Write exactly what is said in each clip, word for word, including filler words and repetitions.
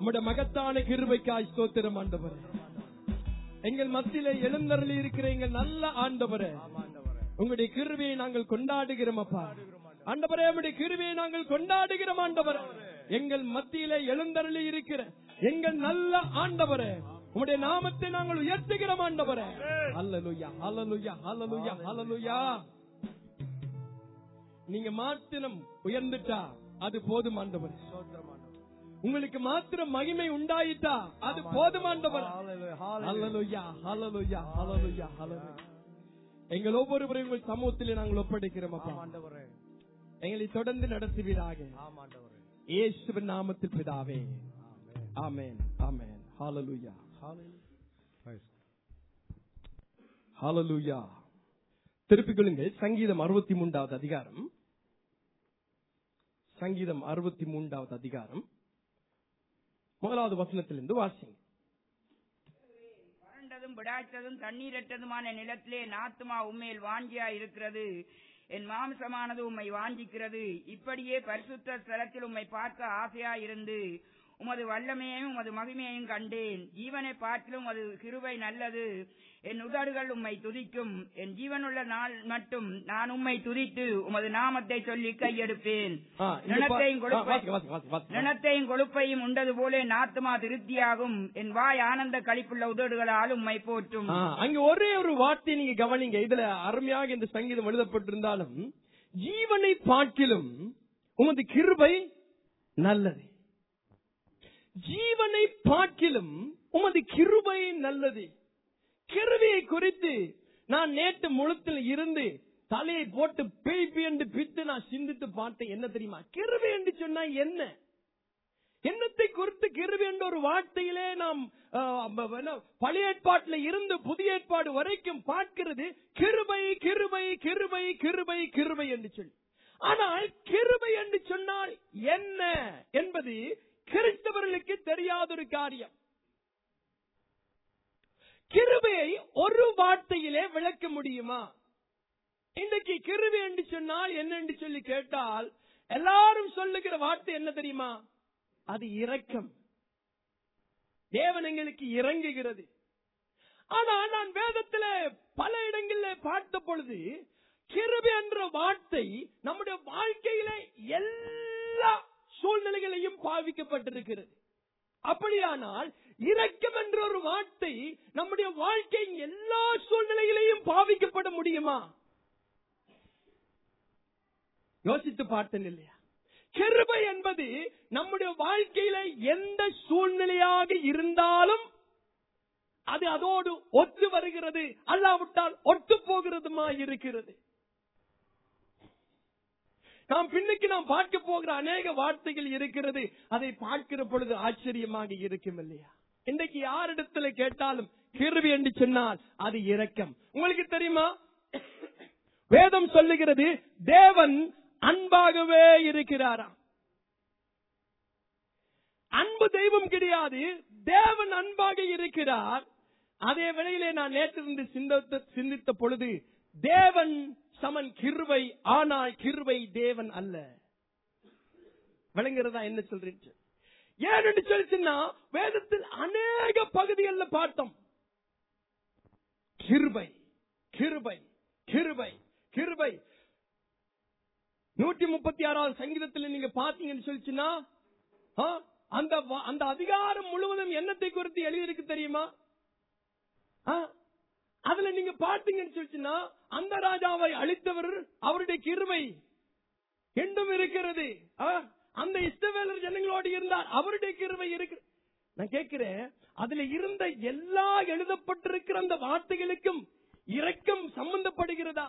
உம்முடைய மகத்தான கிருபைக்காய் ஸ்தோத்திரம் ஆண்டவரே. எங்கள் மத்தியிலே எழுந்தருளி இருக்கிற எங்கள் நல்ல ஆண்டவரே, உங்களுடைய கிருபையை நாங்கள் கொண்டாடுகிறோம் அப்பா. ஆண்டவரே, உம்முடைய கிருபையை நாங்கள் கொண்டாடுகிறோம் ஆண்டவரே. எங்கள் மத்தியிலே எழுந்தருளி இருக்கிற எங்கள் நல்ல ஆண்டவரே, உம்முடைய நாமத்தை நாங்கள் உயர்த்துகிறோம் ஆண்டவரே. ஹல்லேலூயா, ஹல்லேலூயா, ஹல்லேலூயா, ஹல்லேலூயா. நீங்க மாத்திரம் உயர்ந்துட்டா அது போதும் ஆண்டவரே. உங்களுக்கு மாத்திரம் மகிமை உண்டாயிட்டா அது போதும் ஆண்டவரே. ஹல்லேலூயா, ஹல்லேலூயா, ஹல்லேலூயா, ஹல்லேலூயா. எங்கள் ஒவ்வொருவரையும் உங்கள் சமூகத்திலே நாங்கள் ஒப்படைக்கிறோம் அப்பா. எங்களை தொடர்ந்து நடத்துவீராக. இயேசுவின் நாமத்தில் பிதாவே, ஆமென், ஆமென். ஹல்லேலூயா, ஹல்லேலூயா. திருப்பிக் கொள்ளுங்கள் சங்கீதம் அறுபத்தி மூன்றாவது அதிகாரம். சங்கீதம் அறுபத்தி மூன்றாவது அதிகாரம் முதலாவது வசனத்திலிருந்து வாசிங்க. வறண்டதும் விடாய்த்ததும் தண்ணீரற்றதுமான நிலத்திலே நாத்துமா உம்மேல் வாஞ்சியா இருக்கிறது. என் மாம்சமானது உம்மை வாஞ்சிக்கிறது. இப்படியே பரிசுத்த ஸ்தலத்தில் உம்மை பார்க்க ஆசையா இருந்து உமது வல்லமையையும் உமது மகிமையையும் கண்டேன். ஜீவனை பார்த்திலும் உமது கிருபை நல்லது. என் உதடுகள் உம்மை துதிக்கும். என் ஜீவனுள்ள நாள் மட்டும் நான் உம்மை துதித்து உமது நாமத்தை சொல்லி கையெடுப்பேன். நிலத்தையும் கொழுப்பையும் உண்டது போல என் ஆத்துமா திருப்தியாகும். என் வாய் ஆனந்த களிப்புள்ள உதடுகளால் உம்மை போற்றும். அங்க ஒரே ஒரு வார்த்தை நீங்க கவனிங்க. இதுல அருமையாக இந்த சங்கீதம் எழுதப்பட்டிருந்தாலும், ஜீவனை பார்க்கிலும் உமது கிருபை நல்லது. ஜீவனை பார்க்கிலும் உமது கிருபை நல்லது. கிருபையை குறித்து நான் நேற்று முழுத்தில் இருந்து தலையை போட்டு பிழிப்பு என்று பித்து நான் சிந்தித்து பார்த்தேன். என்ன தெரியுமா கிருபை என்று சொன்னா என்ன? என்னத்தை குறித்து கிருபை என்ற ஒரு வார்த்தையிலே நாம் பழைய ஏற்பாட்டில் இருந்து புதிய ஏற்பாடு வரைக்கும் பார்க்கிறது கிருபை, கிருபை, கிருபை, கிருபை, கிருபை என்று சொல்லி. ஆனால் கிருபை என்று சொன்னால் என்ன என்பது கிறிஸ்தவர்களுக்கு தெரியாத ஒரு காரியம். கிருபையை ஒரு வார்த்தையிலே விளக்க முடியுமா? இன்றைக்கு கிருபை என்று சொன்னால் என்ன என்று சொல்லி கேட்டால் எல்லாரும் சொல்லுகிற வார்த்தை என்ன தெரியுமா? அது இரக்கம். தேவன் எங்களுக்கு இறங்குகிறது. ஆனால் நான் வேதத்தில் பல இடங்களில் பார்த்த பொழுது கிருபை என்ற வார்த்தை நம்முடைய வாழ்க்கையில எல்லா சூழ்நிலைகளையும் பாவிக்கப்பட்டிருக்கிறது. அப்படியானால் இரக்கம் என்ற ஒரு வார்த்தை நம்முடைய வாழ்க்கையின் எல்லா சூழ்நிலைகளையும் பாவிக்கப்பட முடியுமா? யோசித்து பார்த்தேன் இல்லையா? கிருபை என்பது நம்முடைய வாழ்க்கையில எந்த சூழ்நிலையாக இருந்தாலும் அது அதோடு ஒத்து வருகிறது, அல்லாவிட்டால் ஒத்து போகிறதுமா இருக்கிறது. நாம் பின்னுக்கு நாம் பார்க்க போகிற அநேக வார்த்தைகள் இருக்கிறது. அதை பார்க்கிற பொழுது ஆச்சரியமாக இருக்கும் இல்லையா? இன்றைக்கு யாரிடத்துல கேட்டாலும் கிருபை என்று சொன்னால் அது இரக்கம். உங்களுக்கு தெரியுமா, வேதம் சொல்லுகிறது தேவன் அன்பாகவே இருக்கிறாராம். அன்பு தெய்வம் கிடையாது, தேவன் அன்பாக இருக்கிறார். அதே வேளையிலே நான் நேற்றிருந்து சிந்தித்த பொழுது தேவன் சமன் கிருபை, ஆனால் கிருபை தேவன் அல்ல. விளங்குறதா என்ன சொல்றேன்? ஏன் என்று சொல்லிச்சுன்னா வேதத்தில் அநேக பகுதிகளில் பார்த்தோம் கிருபை, கிருபை, கிருபை, கிருபை. நூற்றி முப்பத்தி ஆறாவது சங்கீதத்தில் நீங்க பாத்தீங்கன்னு சொல்லிச்சுன்னா அந்த அந்த அதிகாரம் முழுவதும் என்னத்தை குறித்து எழுதியிருக்கு தெரியுமா? அதுல நீங்க பார்த்தீங்கன்னு சொல்லிச்சுன்னா அந்த ராஜாவை அழித்தவர் அவருடைய கிருபை என்றும் இருக்கிறது. அந்த இஸ்ரவேலர் ஜனங்களோடு இருந்தார், அவருடைய கிருபை இருக்கு. நான் கேட்கிறேன், அதுல இருந்த எல்லா எழுதப்பட்டிருக்கிற அந்த வார்த்தைகளுக்கும் இரக்கம் சம்பந்தப்படுகிறதா?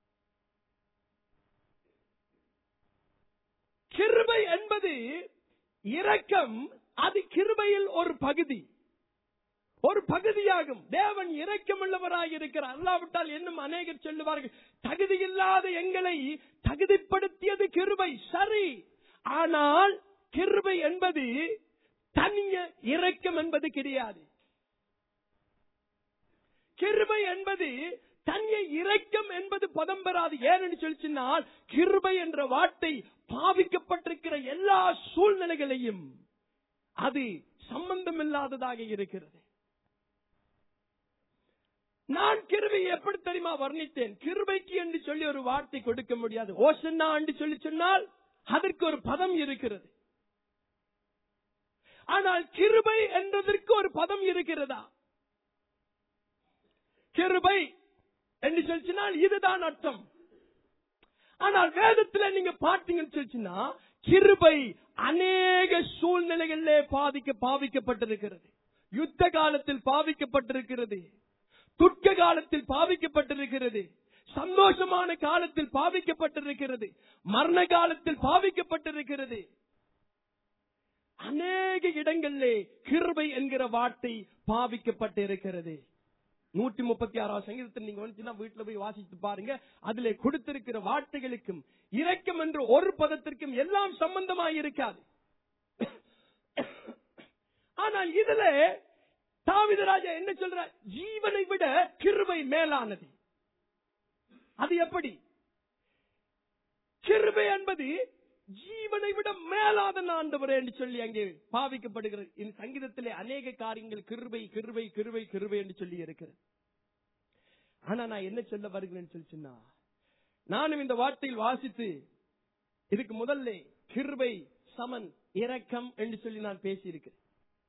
கிருபை என்பது இரக்கம், அது கிருபையில் ஒரு பகுதி, ஒரு பகுதியாகும். தேவன் இரக்கமுள்ளவராக இருக்கிறார். அல்லாவிட்டால் இன்னும் அநேகர் சொல்லுவார்கள் தகுதியில்லாத எங்களை தகுதிப்படுத்தியது கிருபை. சரி, ஆனால் கிருபை என்பது தனிய இரக்கம் என்பது கிடையாது. கிருபை என்பது தனிய இரக்கம் என்பது பதம் பெறாது. ஏன்னு சொல்லினால் கிருபை என்ற வார்த்தை பாவிக்கப்பட்டிருக்கிற எல்லா சூழ்நிலைகளையும் அது சம்பந்தம் இல்லாததாக இருக்கிறது. நான் கிருபையை எப்படி தெரியுமா வர்ணித்தேன்? கிருபைக்கு என்று சொல்லி ஒரு வார்த்தை கொடுக்க முடியாது. ஓசன்னா என்று சொல்லி சொன்னால் அதற்கு ஒரு பதம் இருக்கிறது. ஆனால் கிருபை என்பதற்கு ஒரு பதம் இருக்கிறதா? கிருபை என்று சொல்லினால் இதுதான் அர்த்தம். ஆனால் வேதத்தில் நீங்க பார்த்தீங்கன்னு சொல்லிச்சுன்னா கிருபை அநேக சூழ்நிலைகளிலே பாதிக்க பாவிக்கப்பட்டிருக்கிறது. யுத்த காலத்தில் பாவிக்கப்பட்டிருக்கிறது, துக்க காலத்தில் பாவிக்கப்பட்டிருக்கிறது, சந்தோஷமான காலத்தில் பாவிக்கப்பட்டிருக்கிறது, மரண காலத்தில் பாவிக்கப்பட்டிருக்கிறது. அநேக இடங்களிலே கிருபை என்கிற வார்த்தை பாவிக்கப்பட்டிருக்கிறது. நூற்றி முப்பத்தி ஆறாவது சங்கீதத்தில் நீங்க வந்துச்சுன்னா வீட்டுல போய் வாசித்து பாருங்க. அதிலே கொடுத்திருக்கிற வார்த்தைகளுக்கும் இரக்கம் என்ற ஒரு பதத்திற்கும் எல்லாம் சம்பந்தமாக இருக்காது. ஆனால் இதுல தாவீது ராஜா என்ன சொல்றார்? ஜீவனை விட கிருபை மேலானது. அது எப்படி? கிருபை என்பது ஜீவனை விட மேலாத ஆண்டவர் என்று சொல்லி அங்கே பாவிக்கப்படுகிறது. இந்த சங்கீதத்திலே அநேக காரியங்கள் கிருபை கிருபை கிருபை கிருபை என்று சொல்லி இருக்கிறது. ஆனா நான் என்ன சொல்ல வருகிறேன்னு சொல்லி சொன்னா, நானும் இந்த வார்த்தையில் வாசித்து இதுக்கு முதல்ல கிருபை சமன் இரக்கம் என்று சொல்லி நான் பேசியிருக்கிறேன்.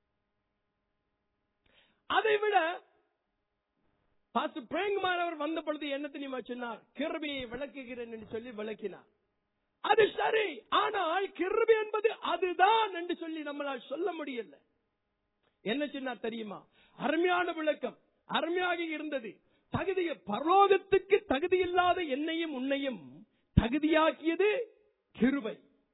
அதை விட பாஸ்டர் பிரேம்குமார் அவர் வந்த பொழுது என்ன தெரியுமா சொன்னார்? கிருபையை விளக்குகிறேன் என்று சொல்லி விளக்கினார். அது சரி, ஆனால் கிருபை என்பது அதுதான் என்று சொல்லி நம்மளால் சொல்ல முடியல. என்ன சொன்னார் தெரியுமா? அருமையான விளக்கம், அருமையாக இருந்தது. தகுதிய பரலோகத்துக்கு தகுதி இல்லாத என்னையும் உன்னையும் தகுதியாக்கியது கிருபை.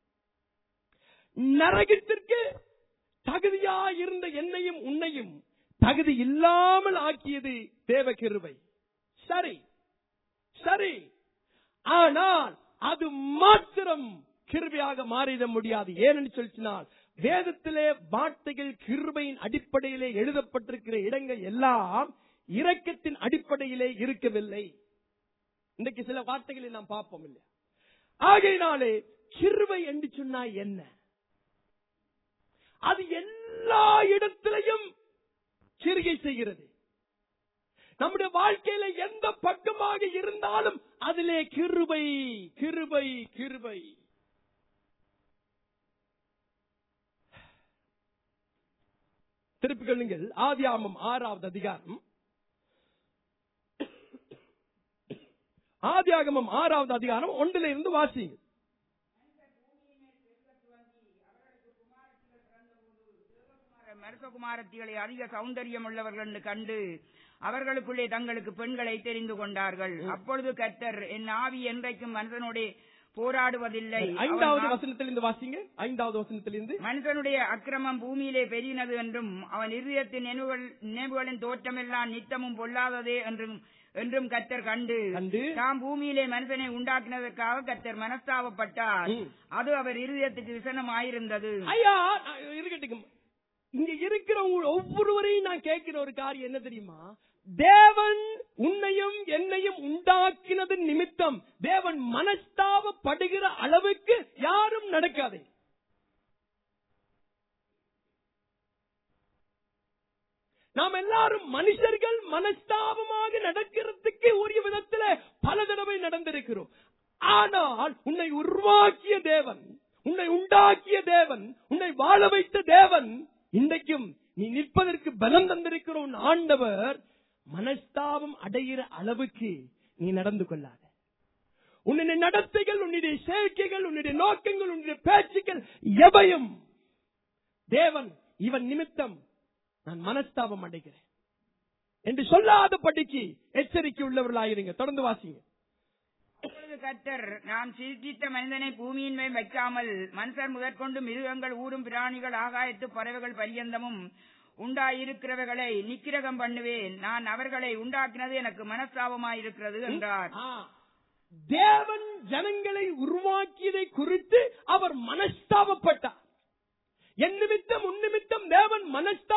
நரகத்திற்கு தகுதியாயிருந்த என்னையும் உன்னையும் தகுதி இல்லாமல் ஆக்கியது தேவ கிருபை. சரி சரி, ஆனால் அது மாத்திரம் கிருபையாக மாறிட முடியாது. ஏனென்று சொல்லினால் வேதத்திலே வார்த்தைகள் கிருபையின் அடிப்படையிலே எழுதப்பட்டிருக்கிற இடங்கள் எல்லாம் இரக்கத்தின் அடிப்படையிலே இருக்கவில்லை. இன்றைக்கு சில வார்த்தைகளை நாம் பார்ப்போம் இல்லையா? ஆகையினாலே கிருபை என்று சொன்னா என்ன? அது எல்லா இடத்திலையும் கிருகை செய்கிறது. நம்முடைய வாழ்க்கையில எந்த பக்கமாக இருந்தாலும் அதிலே கிருபை கிருபை கிருபை. திருப்பிக் கொள்ளுங்கள் ஆதியாகமம் ஆறாவது அதிகாரம். ஆதியாகமம் ஆறாவது அதிகாரம் ஒன்றில் இருந்து வாசிங்க. மருத்துவகுமாரத்திகளை அதிக சௌந்தரியம் உள்ளவர்கள் என்று கண்டு அவர்களுக்குள்ளே தங்களுக்கு பெண்களை தெரிந்து கொண்டார்கள். அப்பொழுது கர்த்தர், என் ஆவி என்றைக்கும் மனுஷனோட போராடுவதில்லை. ஐந்தாவது வசனத்திலிருந்து வாசிங்க. ஐந்தாவது வசனத்திலிருந்து, மனுஷனுடைய அக்கிரமம் பூமியிலே பெரியனது என்றும் அவன் இருதயத்தின் நினைவுகளின் தோற்றமெல்லாம் நித்தமும் பொல்லாததே என்றும் என்றும் கர்த்தர் கண்டு தாம் பூமியிலே மனுஷனை உண்டாக்கினதற்காக கர்த்தர் மனஸ்தாபப்பட்டார். அது அவர் இருதயத்துக்கு விசனமாயிருந்தது. ஐயா இருக்கட்டும், இங்க இருக்கிற ஒவ்வொருவரையும் நான் கேட்கிற ஒரு காரியம் என்ன தெரியுமா? தேவன் உன்னையும் என்னையும் உண்டாக்கினது நிமித்தம் தேவன் மனஸ்தாபப்படுகிற அளவுக்கு யாரும் நடக்காதே. நாம் எல்லாரும் மனுஷர்கள் மனஸ்தாபமாக நடக்கிறதுக்கு உரிய விதத்தில் பல தடவை நடந்திருக்கிறோம். ஆனால் உன்னை உருவாக்கிய தேவன், உன்னை உண்டாக்கிய தேவன், உன்னை வாழ வைத்த தேவன், இன்றைக்கும் நீ நிற்பதற்கு பலம் தந்திருக்கிற உன் ஆண்டவர் மனஸ்தாபம் அடைகிற அளவுக்கு நீ நடந்து கொள்ளாத. உன்னுடைய நடத்தைகள், உன்னுடைய சேர்க்கைகள், உன்னுடைய நோக்கங்கள், உன்னுடைய பேச்சுக்கள் எவையும் தேவன் இவன் நிமித்தம் நான் மனஸ்தாபம் அடைகிறேன் என்று சொல்லாத படிக்கு எச்சரிக்கை உள்ளவர்களாயிருங்க. தொடர்ந்து வாசிங்க. கர்த்தர், நான் சிருஷ்டித்த மனிதனை பூமியின் மேல் வைக்காமல் மனுஷர் முதற்கொண்டு மிருகங்கள், ஊரும் பிராணிகள், ஆகாயத்து பறவைகள் பரியந்தமும் உண்டாயிருக்கிறவர்களை நிக்கிரகம் பண்ணுவேன். நான் அவர்களை உண்டாக்கினது எனக்கு மனஸ்தாபமாயிருக்கிறது என்றார். தேவன் ஜனங்களை உருவாக்கியதை குறித்து அவர் மனஸ்தாபப்பட்டார். என் நிமித்தம் உன் நிமித்தம் தேவன்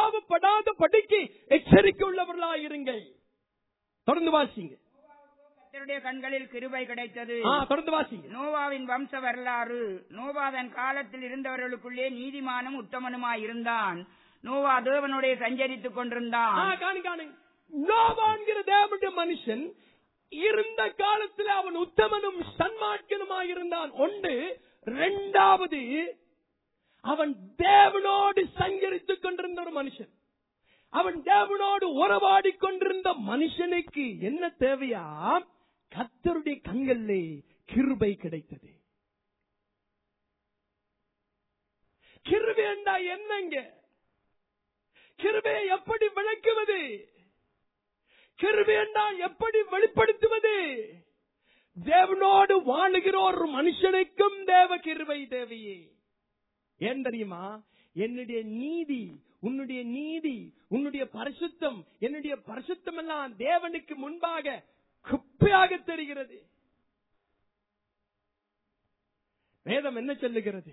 மனஸ்தாபப்படாத படிக்கு எச்சரிக்கை உள்ளவர்களாயிருங்கள். தொடர்ந்து வாசிங்க. கர்த்தருடைய கண்களில் கிருபை கிடைத்தது. தொடர்ந்து வாசி. நோவாவின் வம்ச வரலாறு. நோவா தன் காலத்தில் இருந்தவர்களுக்குள்ளே நீதிமானும் உத்தமனுமாய் இருந்தான். நோவா தேவனுடைய சஞ்சரித்துக் கொண்டிருந்தான். நோவாங்கிற தேவனுடைய மனுஷன் இருந்த காலத்தில் அவன் உத்தமனும் சன்மார்க்கனுமாய் இருந்தான். ஒன்று. இரண்டாவது, அவன் தேவனோடு சஞ்சரித்துக் கொண்டிருந்த ஒரு மனுஷன். அவன் தேவனோடு உறவாடி கொண்டிருந்த மனுஷனுக்கு என்ன தேவையா? கர்த்தருடைய கண்களிலே கிருபை கிடைத்தது. கிருபை என்றா என்னங்க? கிருபையை எப்படி விளக்குவது? கிருபை என்றால் எப்படி வெளிப்படுத்துவது? தேவனோடு வாழுகிற ஒரு மனுஷனுக்கும் தேவ கிருபை தேவையே. ஏன் தெரியுமா? என்னுடைய நீதி, உன்னுடைய நீதி, உன்னுடைய பரிசுத்தம், என்னுடைய பரிசுத்தம் எல்லாம் தேவனுக்கு முன்பாக குப்பையாக தெரிகிறது. வேதம் என்ன சொல்லுகிறது?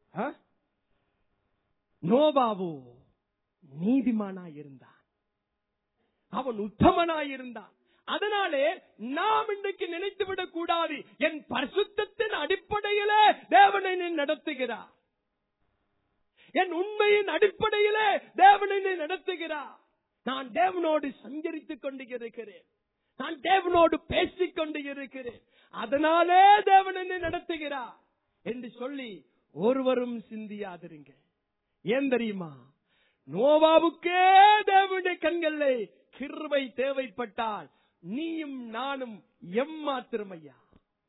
நோவாவோ நீதிமானாயிருந்தான், அவன் உத்தமனாயிருந்தான். அதனாலே நாம் இன்றைக்கு நினைத்துவிடக் கூடாது, என் பரிசுத்தத்தின் அடிப்படையிலே தேவனை நடத்துகிறார், என் உண்மையின் அடிப்படையிலே தேவனை நடத்துகிறார். நான் தேவனோடு சஞ்சரித்துக் கொண்டு இருக்கிறேன், நான் தேவனோடு பேசிக் கொண்டு இருக்கிறேன், அதனாலே தேவனை நடத்துகிறார் என்று சொல்லி ஒருவரும் சிந்தியாதிருங்க. ஏன் தெரியுமா? நோவாவுக்கே தேவனுடைய கண்களிலே கிருபை தேவைப்பட்டால் நீயும் நானும் எம்மாத்திரமையா?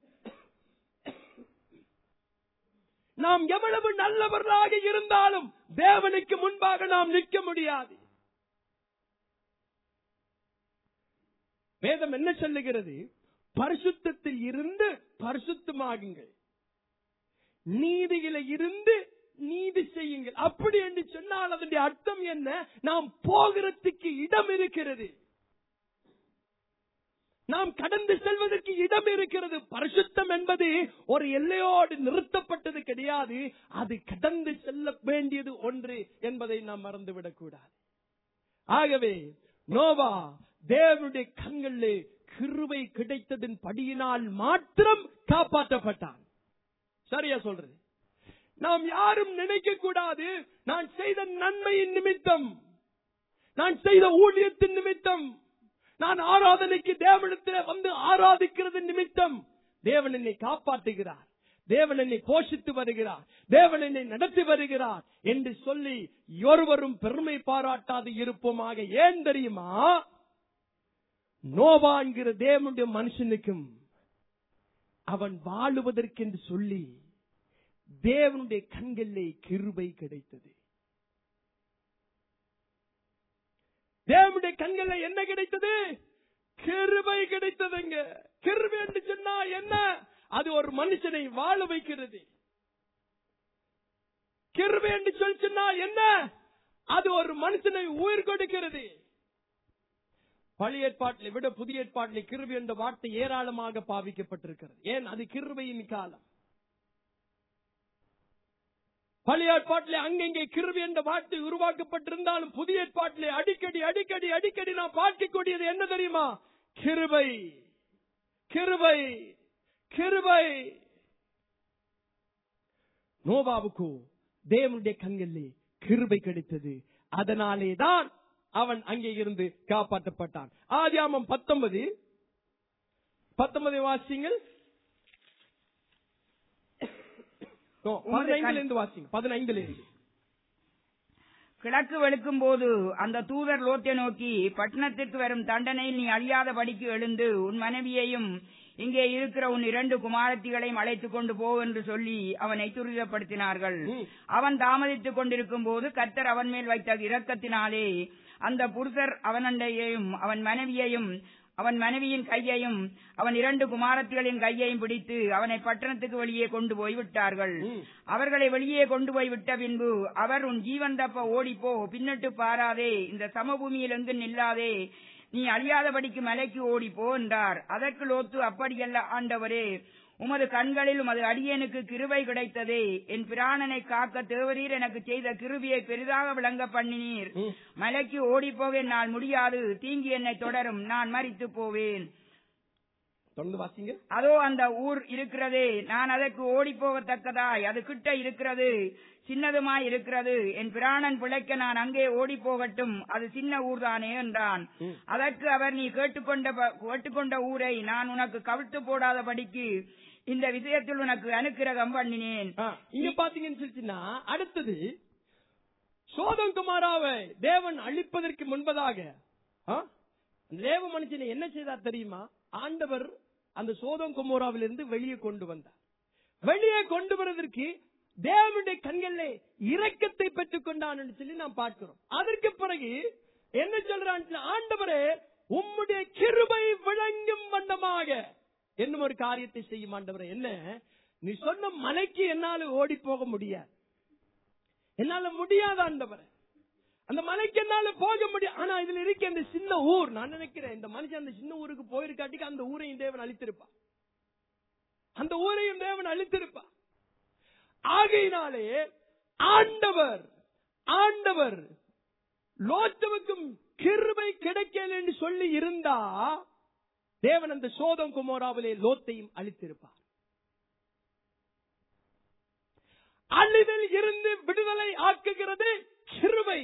நாம் எவ்வளவு நல்லவர்களாக இருந்தாலும் தேவனுக்கு முன்பாக நாம் நிற்க முடியாது. வேதம் என்ன சொல்லுகிறது? பரிசுத்தத்தில் இருந்து பரிசுத்தமாகுங்கள், நீதியில இருந்து நீதி செய்யுங்கள். அப்படி என்று சொன்னால் அதனுடைய அர்த்தம் என்ன? நாம் போகிறதுக்கு இடம் இருக்கிறது, நாம் கடந்து செல்வதற்கு இடம் இருக்கிறது. பரிசுத்தம் என்பது ஒரு எல்லையோடு நிறுத்தப்பட்டது கிடையாது, அது கடந்து செல்ல வேண்டியது ஒன்று என்பதை நாம் மறந்துவிடக் கூடாது. ஆகவே நோவா தேவனுடைய கண்களிலே கிருபை கிடைத்ததன் படியினால் மாத்திரம் காப்பாற்றப்பட்டான். சரியா சொல்றது? நாம் யாரும் நினைக்க கூடாது, நான் செய்த நன்மையின் நிமித்தம், நான் செய்த ஊழியத்தின் நிமித்தம், நான் ஆராதனைக்கு தேவனிடத்தில் வந்து ஆராதிக்கிறது நிமித்தம் தேவன் என்னை காப்பாற்றுகிறார், தேவன் என்னை போஷித்து வருகிறார், தேவன் என்னை நடத்தி வருகிறார் என்று சொல்லி ஒருவரும் பெருமை பாராட்டாது இருப்போமாக. ஏன் தெரியுமா? நோவா என்கிற தேவனுடைய மனுஷனுக்கும் அவன் வாழுவதற்கென்று சொல்லி தேவனுடைய கண்களிலே கிருபை கிடைத்தது. தேவனுடைய கண்களில் என்ன கிடைத்தது? கிருபை கிடைத்ததுங்க. கிருபை என்று சொன்னா என்ன? அது ஒரு மனுஷனை வாழ வைக்கிறது. கிருபை என்று சொல்லி சொன்னா என்ன? அது ஒரு மனுஷனை உயிர் கொடுக்கிறது. பழைய ஏற்பாட்டில் விட புதிய ஏற்பாட்டில் கிருபை என்ற வார்த்தை ஏராளமாக பாவிக்கப்பட்டிருக்கிறது. ஏன்? அது கிருபையின் காலம். பழைய ஏற்பாட்டிலே அங்கெங்கே கிருபை என்ற வார்த்தை உருவாக்கப்பட்டிருந்தாலும் புதிய ஏற்பாட்டிலே அடிக்கடி அடிக்கடி அடிக்கடி நாம் பார்க்கக்கூடியது என்ன தெரியுமா? கிருபை, கிருபை, கிருபை. நோவாவுக்கு தேவனுடைய கண்களிலே கிருபை கிடைத்தது, அதனாலே தான் அவன் அங்கே இருந்து காப்பாற்றப்பட்டான். ஆதியாகமம் பத்தொன்பது பத்தொன்பது வாசிங்கள். கிழக்கு வெளுக்கும் போது அந்த தூதர் லோத்தை நோக்கி, பட்டணத்திற்கு வரும் தண்டனையில் நீ அழியாதபடிக்கு எழுந்து உன் மனைவியையும் இங்கே இருக்கிற உன் இரண்டு குமாரத்திகளையும் அழைத்துக் கொண்டு போ என்று சொல்லி அவனை துரிதப்படுத்தினார்கள். அவன் தாமதித்துக் கொண்டிருக்கும் போது கர்த்தர் அவன் மேல் வைத்த இரக்கத்தினாலே அந்த புருஷர் அவனையும் அவன் மனைவியையும் அவன் மனைவியின் கையையும் அவன் இரண்டு குமாரத்திகளின் கையையும் பிடித்து அவனை பட்டணத்துக்கு வெளியே கொண்டு போய் விட்டார்கள். அவர்களை வெளியே கொண்டு போய் விட்ட பின்பு அவர், உன் ஜீவன் தப்ப ஓடிப்போ, பின்னிட்டு பாராதே, இந்த சமபூமியில் எங்கு நில்லாதே, நீ அழியாதபடிக்கு மலைக்கு ஓடிப்போ என்றார். அதற்கு லோத்து, அப்படியல்ல ஆண்டவரே, உமது கண்களில் உமது அடியேனுக்கு கிருபை கிடைத்ததே, என் பிராணனை காக்க தேவரீர் எனக்கு செய்த கிருபையை பெரிதாக விளங்க பண்ணினீர். மலைக்கு ஓடிப்போக என்னால் முடியாது, தீங்கி என்னை தொடரும், நான் மரித்து போவேன். தொடர்ந்து வாசிங்க. அதோ அந்த ஊர் இருக்கிறதே, நான் அதற்கு ஓடி போகத்தக்கதாய் அது கிட்ட இருக்கிறது, சின்னதுமாய் இருக்கிறது. என் பிராணன் பிழைக்க நான் அங்கே ஓடி போகட்டும், அது சின்ன ஊர்தானே என்றான். அதற்கு அவர், நீ கேட்டுக்கொண்ட கேட்டுக்கொண்ட ஊரை நான் உனக்கு கவிழ்த்து போடாதபடிக்கு இந்த விஷயத்தில் உனக்கு அனுக்கிரகம் பண்ணினேன். இங்க பாத்தீங்கன்னு சொல்லிச்சுன்னா, அடுத்தது சோதம் குமாராவை தேவன் அழிப்பதற்கு முன்பதாக தேவ மனுஷனை என்ன செய்தார் தெரியுமா? ஆண்டவர் அந்த சோதம் குமாராவிலிருந்து வெளியே கொண்டு வந்தார். வெளியே கொண்டு வருவதற்கு தேவனுடைய கண்களிலே இரக்கத்தை பெற்றுக் கொண்டான் என்று சொல்லி நாம் பார்க்கிறோம். அதற்கு பிறகு என்ன சொல்றான்? ஆண்டவரே, உம்முடைய கிருபை விளங்கும் வண்ணமாக என்னும் ஒரு காரியத்தை செய்யும் ஆண்டவரே. என்ன? நீ சொன்ன மலைக்கு என்னால ஓடி போக முடியாது, என்னால முடியாத ஆண்டவரே, அந்த மலைக்கு என்னால போக முடியும். ஆனா இதுல இருக்க அந்த சின்ன ஊர், நான் நினைக்கிறேன் இந்த மனுஷன் அந்த சின்ன ஊருக்கு போயிருக்காட்டிக்கு அந்த ஊரையும் தேவன் அழித்திருப்பா, அந்த ஊரையும் தேவன் அழித்திருப்பா. ஆகையினாலே ஆண்டவர் ஆண்டவர் லோத்துவுக்கும் கிருபை கிடைக்கல என்று சொல்லி இருந்தா தேவன் அந்த சோதம் குமோராவிலே லோத்தையும் அழித்திருப்பார். அழிவில் இருந்து விடுதலை ஆக்குகிறது கிருபை.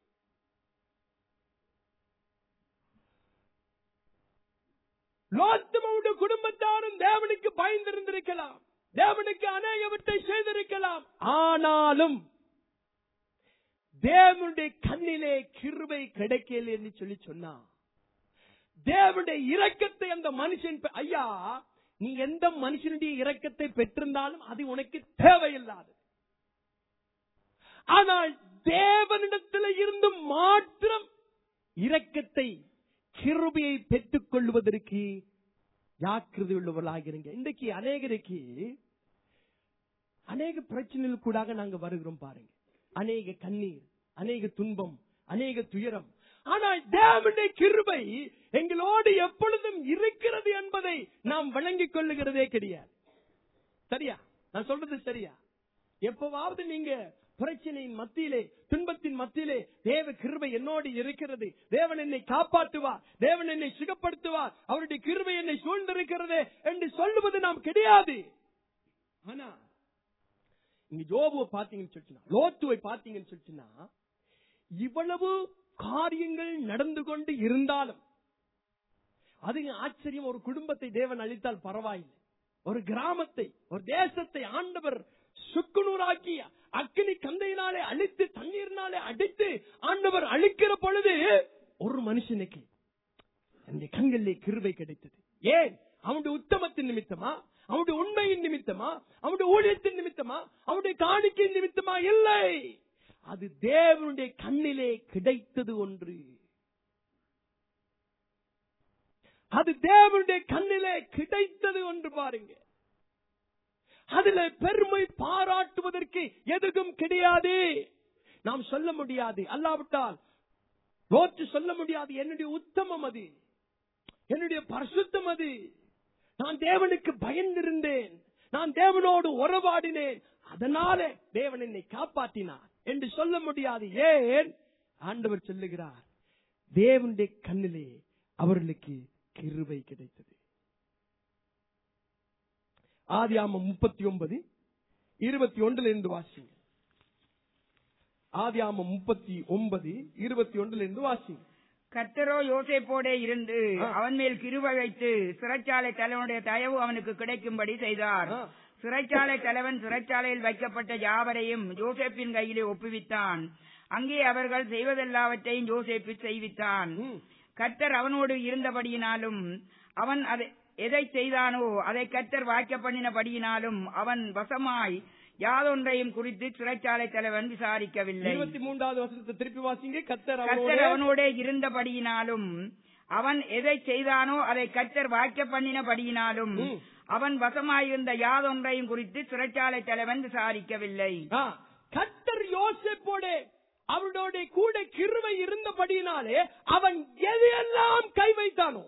லோத்துவுடைய குடும்பத்தாரும் தேவனுக்கு பயந்திருந்திருக்கலாம், தேவனுக்கு அநேகவற்றை செய்திருக்கலாம். ஆனாலும் தேவனுடைய கண்ணிலே கிருபை கிடைக்கல என்று சொல்லி சொன்னா தேவனுடைய இரக்கத்தை அந்த மனுஷன், ஐயா நீ எந்த மனுஷனுடைய இரக்கத்தை பெற்றிருந்தாலும் அது உனக்கு தேவையில்லாது. ஆனால் தேவனிடத்தில் இருந்து மாத்திரம் இரக்கத்தை கிருபையை பெற்றுக் கொள்வதற்கு ஜாக்கிரதை உள்ளவர்களாகிறீங்க. இன்றைக்கு அநேகருக்கு அநேக பிரச்சனைகள் கூட நாங்க வருகிறோம் பாருங்க. அநேக கண்ணீர், அநேக துன்பம், அநேக துயரம். ஆனால் தேவனுடைய கிருபை எங்களோடு எப்பொழுதும் இருக்கிறது என்பதை நாம் வழங்கிக் கொள்ளுகிறதே கிடையாது. சரியா? நான் சொல்றது சரியா? எப்பவாவது நீங்க பிரச்சனையின் மத்தியிலே, துன்பத்தின் மத்தியிலே தேவ கிருபை என்னோடு இருக்கிறது, தேவன் என்னை காப்பாற்றுவார், தேவன் என்னை சுகப்படுத்துவார், அவருடைய கிருபை என்னை சூழ்ந்திருக்கிறது என்று சொல்லுவது நாம் கிடையாது. ஆனா இங்க யோபுவை பாத்தீங்கன்னு சொல்லிச்சுன்னா, லோத்துவை பாத்தீங்கன்னு சொல்லிச்சுன்னா, இவ்வளவு காரியங்கள் நடந்து கொண்டு இருந்தாலும் அது ஆச்சரியம். ஒரு குடும்பத்தை தேவன் அழித்தால் பரவாயில்லை, ஒரு கிராமத்தை, ஒரு தேசத்தை ஆண்டவர் சுக்குநூறாக்கி அக்கினி கந்தையினாலே அழித்து தண்ணீரினாலே அடித்து ஆண்டவர் அழிக்கிற பொழுது ஒரு மனுஷனுக்கு அந்த கண்களிலே கிருபை கிடைத்தது. ஏன்? அவனுடைய உத்தமத்தின் நிமித்தமா, அவனுடைய உண்மையின் நிமித்தமா, அவனுடைய ஊழியத்தின் நிமித்தமா, அவனுடைய காணிக்கையின் நிமித்தமா? இல்லை, அது தேவனுடைய கண்ணிலே கிடைத்தது ஒன்று. அது தேவனுடைய கண்ணிலே கிடைத்தது ஒன்று. பாருங்க, அதுல பெருமை பாராட்டுவதற்கு எதுவும் கிடையாது. நாம் சொல்ல முடியாது, அல்லாவிட்டால் லோத்து சொல்ல முடியாது, என்னுடைய உத்தமம் அது, என்னுடைய பரிசுத்தம் அது, நான் தேவனுக்கு பயந்திருந்தேன், நான் தேவனோடு உறவாடினேன், அதனால தேவன் என்னை காப்பாற்றினார் என்று சொல்ல முடியாது. ஏன்? ஆண்டவர் சொல்லுகிறார், தேவனுடைய கண்ணிலே அவர்களுக்கு கிருபை கிடைத்தது. ஆதியாகமம் முப்பத்தி ஒன்பது இருபத்தி ஒன்றுல இருந்து வாசிங்க. ஆதியாகமம் முப்பத்தி ஒன்பது இருபத்தி ஒன்றுல இருந்து வாசிங்க. கர்த்தரோ யோசேப்போடே இருந்து அவன் மேல் கிருபை வைத்து சிறைச்சாலை தலைவனுடைய தயவு அவனுக்கு கிடைக்கும்படி செய்தார். சிறைச்சாலை தலைவன் சிறைச்சாலையில் வைக்கப்பட்ட யாவரையும் யோசேப்பின் கையிலே ஒப்புவித்தான். அங்கே அவர்கள் செய்வதெல்லாவற்றையும் யோசேப்பு செய்வித்தான். கர்த்தர் அவனோடு இருந்தபடியினாலும் அவன் அதை எதை செய்தானோ அதை கர்த்தர் வாய்க்க பண்ணினபடியினாலும் அவன் வசமாய் யாதொன்றையும் குறித்து சிறைச்சாலை தலைவன் விசாரிக்கவில்லை. இருபத்தி மூன்றாவது வசனத்தை திருப்பி வாசிங்க. கர்த்தர் அவனோடே இருந்தபடியினாலும் அவன் எதை செய்தானோ அதை கர்த்தர் வாய்க்க பண்ணினபடியினாலும் அவன் வசமாயிருந்த யாதொன்றையும் குறித்து சிறைச்சாலை தலைவன் விசாரிக்கவில்லை. கர்த்தர் யோசேப்போடே அவனோட கூட கிருபை இருந்தபடியினாலே அவன் எதையெல்லாம் கை வைத்தானோ,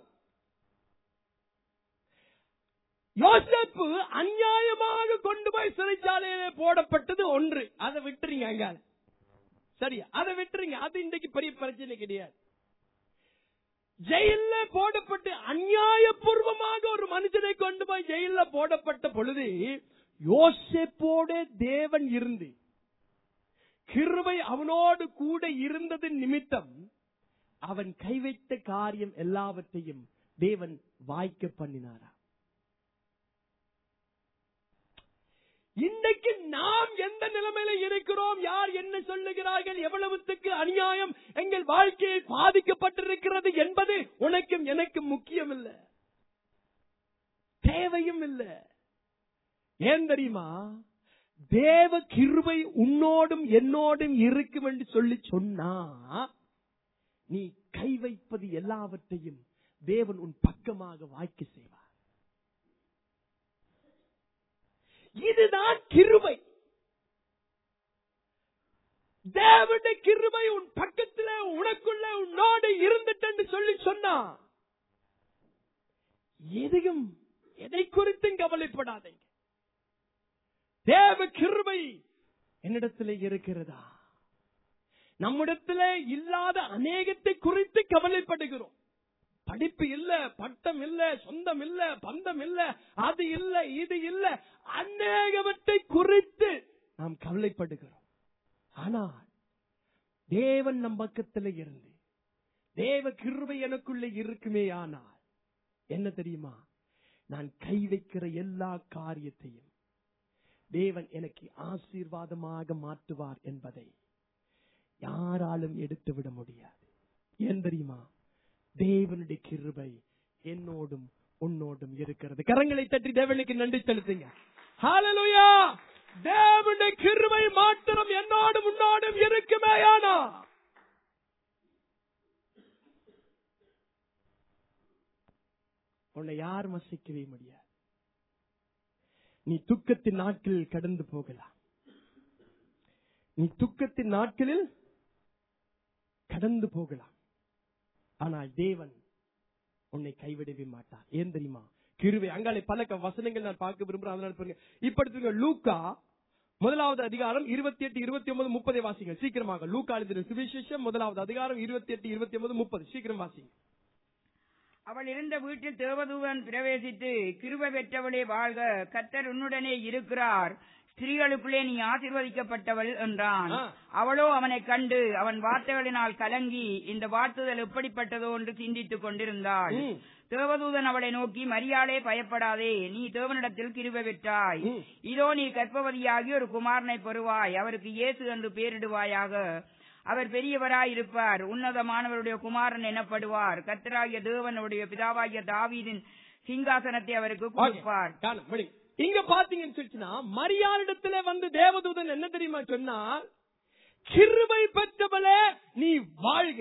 யோசேப்பு அநியாயமாக கொண்டு போய் சிறைச்சாலையிலே போடப்பட்டது ஒன்று, அதை விட்டுறீங்க. அங்கால சரியா, அதை விட்டுறீங்க, அது இன்றைக்கு பெரிய பிரச்சனை கிடையாது. ஜெயில போடப்பட்டு அநியாயபூர்வமாக ஒரு மனுஷனை கொண்டு போய் ஜெயில போடப்பட்ட பொழுது யோசேப்போட தேவன் இருந்து கிருபை அவனோடு கூட இருந்தது நிமித்தம் அவன் கை வைத்த காரியம் எல்லாவற்றையும் தேவன் வாய்க்க பண்ணினாரா. இன்றைக்கு நாம் எந்த நிலைமையில இருக்கிறோம், யார் என்ன சொல்லுகிறார்கள், எவ்வளவுத்துக்கு அநியாயம் எங்கள் வாழ்க்கையை பாதிக்கப்பட்டிருக்கிறது என்பது உனக்கும் எனக்கும் முக்கியம் இல்லை, தேவையும் இல்லை. ஏன் தெரியுமா? தேவ கிருபை உன்னோடும் என்னோடும் இருக்கும் என்று சொல்லி சொன்னா நீ கை வைப்பது எல்லாவற்றையும் தேவன் உன் பக்கமாக வாய்க்க செய்வார். இதுதான் கிருபை. தேவனுடைய கிருபை உன் பக்கத்துல உனக்குள்ள உன்னோடு இருந்துட்டு சொல்லி சொன்னா எதையும் எதை குறித்தும் கவலைப்படாதீங்க. தேவ கிருபை என்னிடத்திலே இருக்கிறதா? நம்மிடத்திலே இல்லாத அநேகத்தை குறித்து கவலைப்படுகிறோம். படிப்பு இல்ல, பட்டம் இல்ல, சொந்தம் இல்ல, பந்தம் இல்ல, அது இல்ல, இது இல்ல, அநேகவற்றை குறித்து நாம் கவலைப்படுகிறோம். ஆனால் தேவன் நம் பக்கத்தில் இருந்து தேவ கிருபை எனக்குள்ளே இருக்குமே, ஆனால் என்ன தெரியுமா? நான் கை வைக்கிற எல்லா காரியத்தையும் தேவன் எனக்கு ஆசீர்வாதமாக மாற்றுவார் என்பதை யாராலும் எடுத்துவிட முடியாது. ஏன் தெரியுமா? தேவனுடைய கிருபை என்னோடும் உன்னோடும் இருக்கிறது. கரங்களை தட்டி தேவனுக்கு நன்றி செலுத்துங்க. ஹல்லேலூயா! தேவனுடைய கிருபை மாத்திரம் என்னோடும் உன்னோடும் இருக்குமேயானா உன்னை யார் மசிக்கவே முடியாது. நீ துக்கத்தின் நாட்களில் கடந்து போகலாம், நீ துக்கத்தின் நாட்களில் கடந்து போகலாம், ஆனால் தேவன் உன்னை கைவிடவே மாட்டார். ஏன் தெரியுமா? கிருபை. அங்காலே பல வசனங்கள் நான் பார்க்க விரும்புறேன், அதனால பாருங்க. இப்ப லூக்கா முதலாவது அதிகாரம் இருபத்தி எட்டு இருபத்தி ஒன்பது முப்பதை வாசிங்க சீக்கிரமாக. லூக்கா எழுதின சுவிசேஷம் முதலாவது அதிகாரம் இருபத்தி எட்டு இருபத்தி ஒன்பது முப்பது சீக்கிரம் வாசிங்க. அவள் இருந்த வீட்டில் தேவதூதன் பிரவேசித்து, கிருபை பெற்றவளே வாழ்க, கர்த்தர் உன்னுடனே இருக்கிறார், ஸ்திரீகளுக்குள்ளே நீ ஆசீர்வதிக்கப்பட்டவள் என்றான். அவளோ அவனை கண்டு அவன் வார்த்தைகளினால் கலங்கி இந்த வாழ்த்துதல் எப்படிப்பட்டதோ என்று சிந்தித்துக் கொண்டிருந்தாள். தேவதூதன் அவளை நோக்கி, மரியாளே பயப்படாதே, நீ தேவனிடத்தில் கிருபை பெற்றாய், இதோ நீ கர்ப்பவதியாகி ஒரு குமாரனை பெறுவாய், அவருக்கு இயேசு என்று பெயரிடுவாயாக. அவர் பெரியவராய் இருப்பார், உன்னதமானவருடைய குமாரன் எனப்படுவார், கர்த்தராகிய தேவனுடைய பிதாவாகிய தாவீதின் சிங்காசனத்தை அவருக்கு கொடுப்பார். இங்க பாத்தீங்கன்னு சொல்லிச்சுன்னா, மரியாளிடத்துல வந்து தேவதூதன் என்ன தெரியுமா சொன்னார்? கிருபை பெற்றவளே நீ வாழ்க,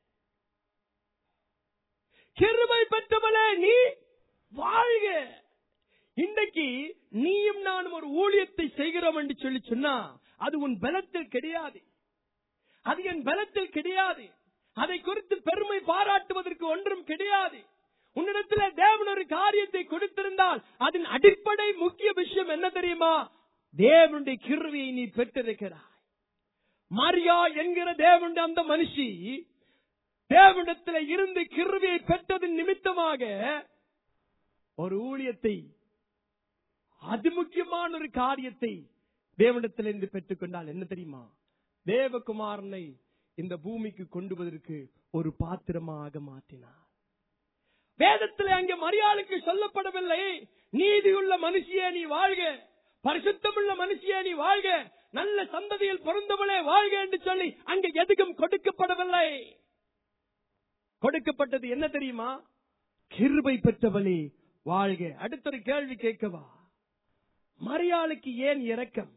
கிருபை பெற்றவளே நீ வாழ்க. இன்றைக்கு நீயும் நானும் ஒரு ஊழியத்தை செய்கிறோம் என்று சொல்லி சொன்னா அது உன் பலத்தில் கிடையாது, அது என் பலத்தில் கிடையாது, அதை குறித்து பெருமை பாராட்டுவதற்கு ஒன்றும் கிடையாது. உன்னிடத்தில் தேவன் ஒரு காரியத்தை கொடுத்திருந்தால் அதன் அடிப்படை முக்கிய விஷயம் என்ன தெரியுமா? தேவனுடைய கிருபையை நீ பெற்றிருக்கிறாய். மரியா என்கிற தேவனுடைய அந்த மனுஷி தேவனிடத்தில் இருந்து கிருபையை பெற்றதன் நிமித்தமாக ஒரு ஊழியத்தை, அது முக்கியமான ஒரு காரியத்தை தேவனிடத்தில் இருந்து பெற்றுக் கொண்டால் என்ன தெரியுமா? தேவகுமாரனை இந்த பூமிக்கு கொண்டு வருவதற்கு ஒரு பாத்திரமாக மாற்றினார். வேதத்தில் அங்கே மரியாளுக்கு சொல்லப்படவில்லை, நீதியுள்ள மனுஷியே நீ வாழ்க, பரிசுத்தமுள்ள மனுஷியே நீ வாழ்க, நல்ல சந்ததியில் பிறந்தவளே வாழ்க என்று சொல்லி அங்கே எதுவும் கொடுக்கப்படவில்லை. கொடுக்கப்பட்டது என்ன தெரியுமா? கிருபை பெற்றவளே வாழ்க. அடுத்த கேள்வி கேட்கவா? மரியாளுக்கு ஏன் இரக்கம்?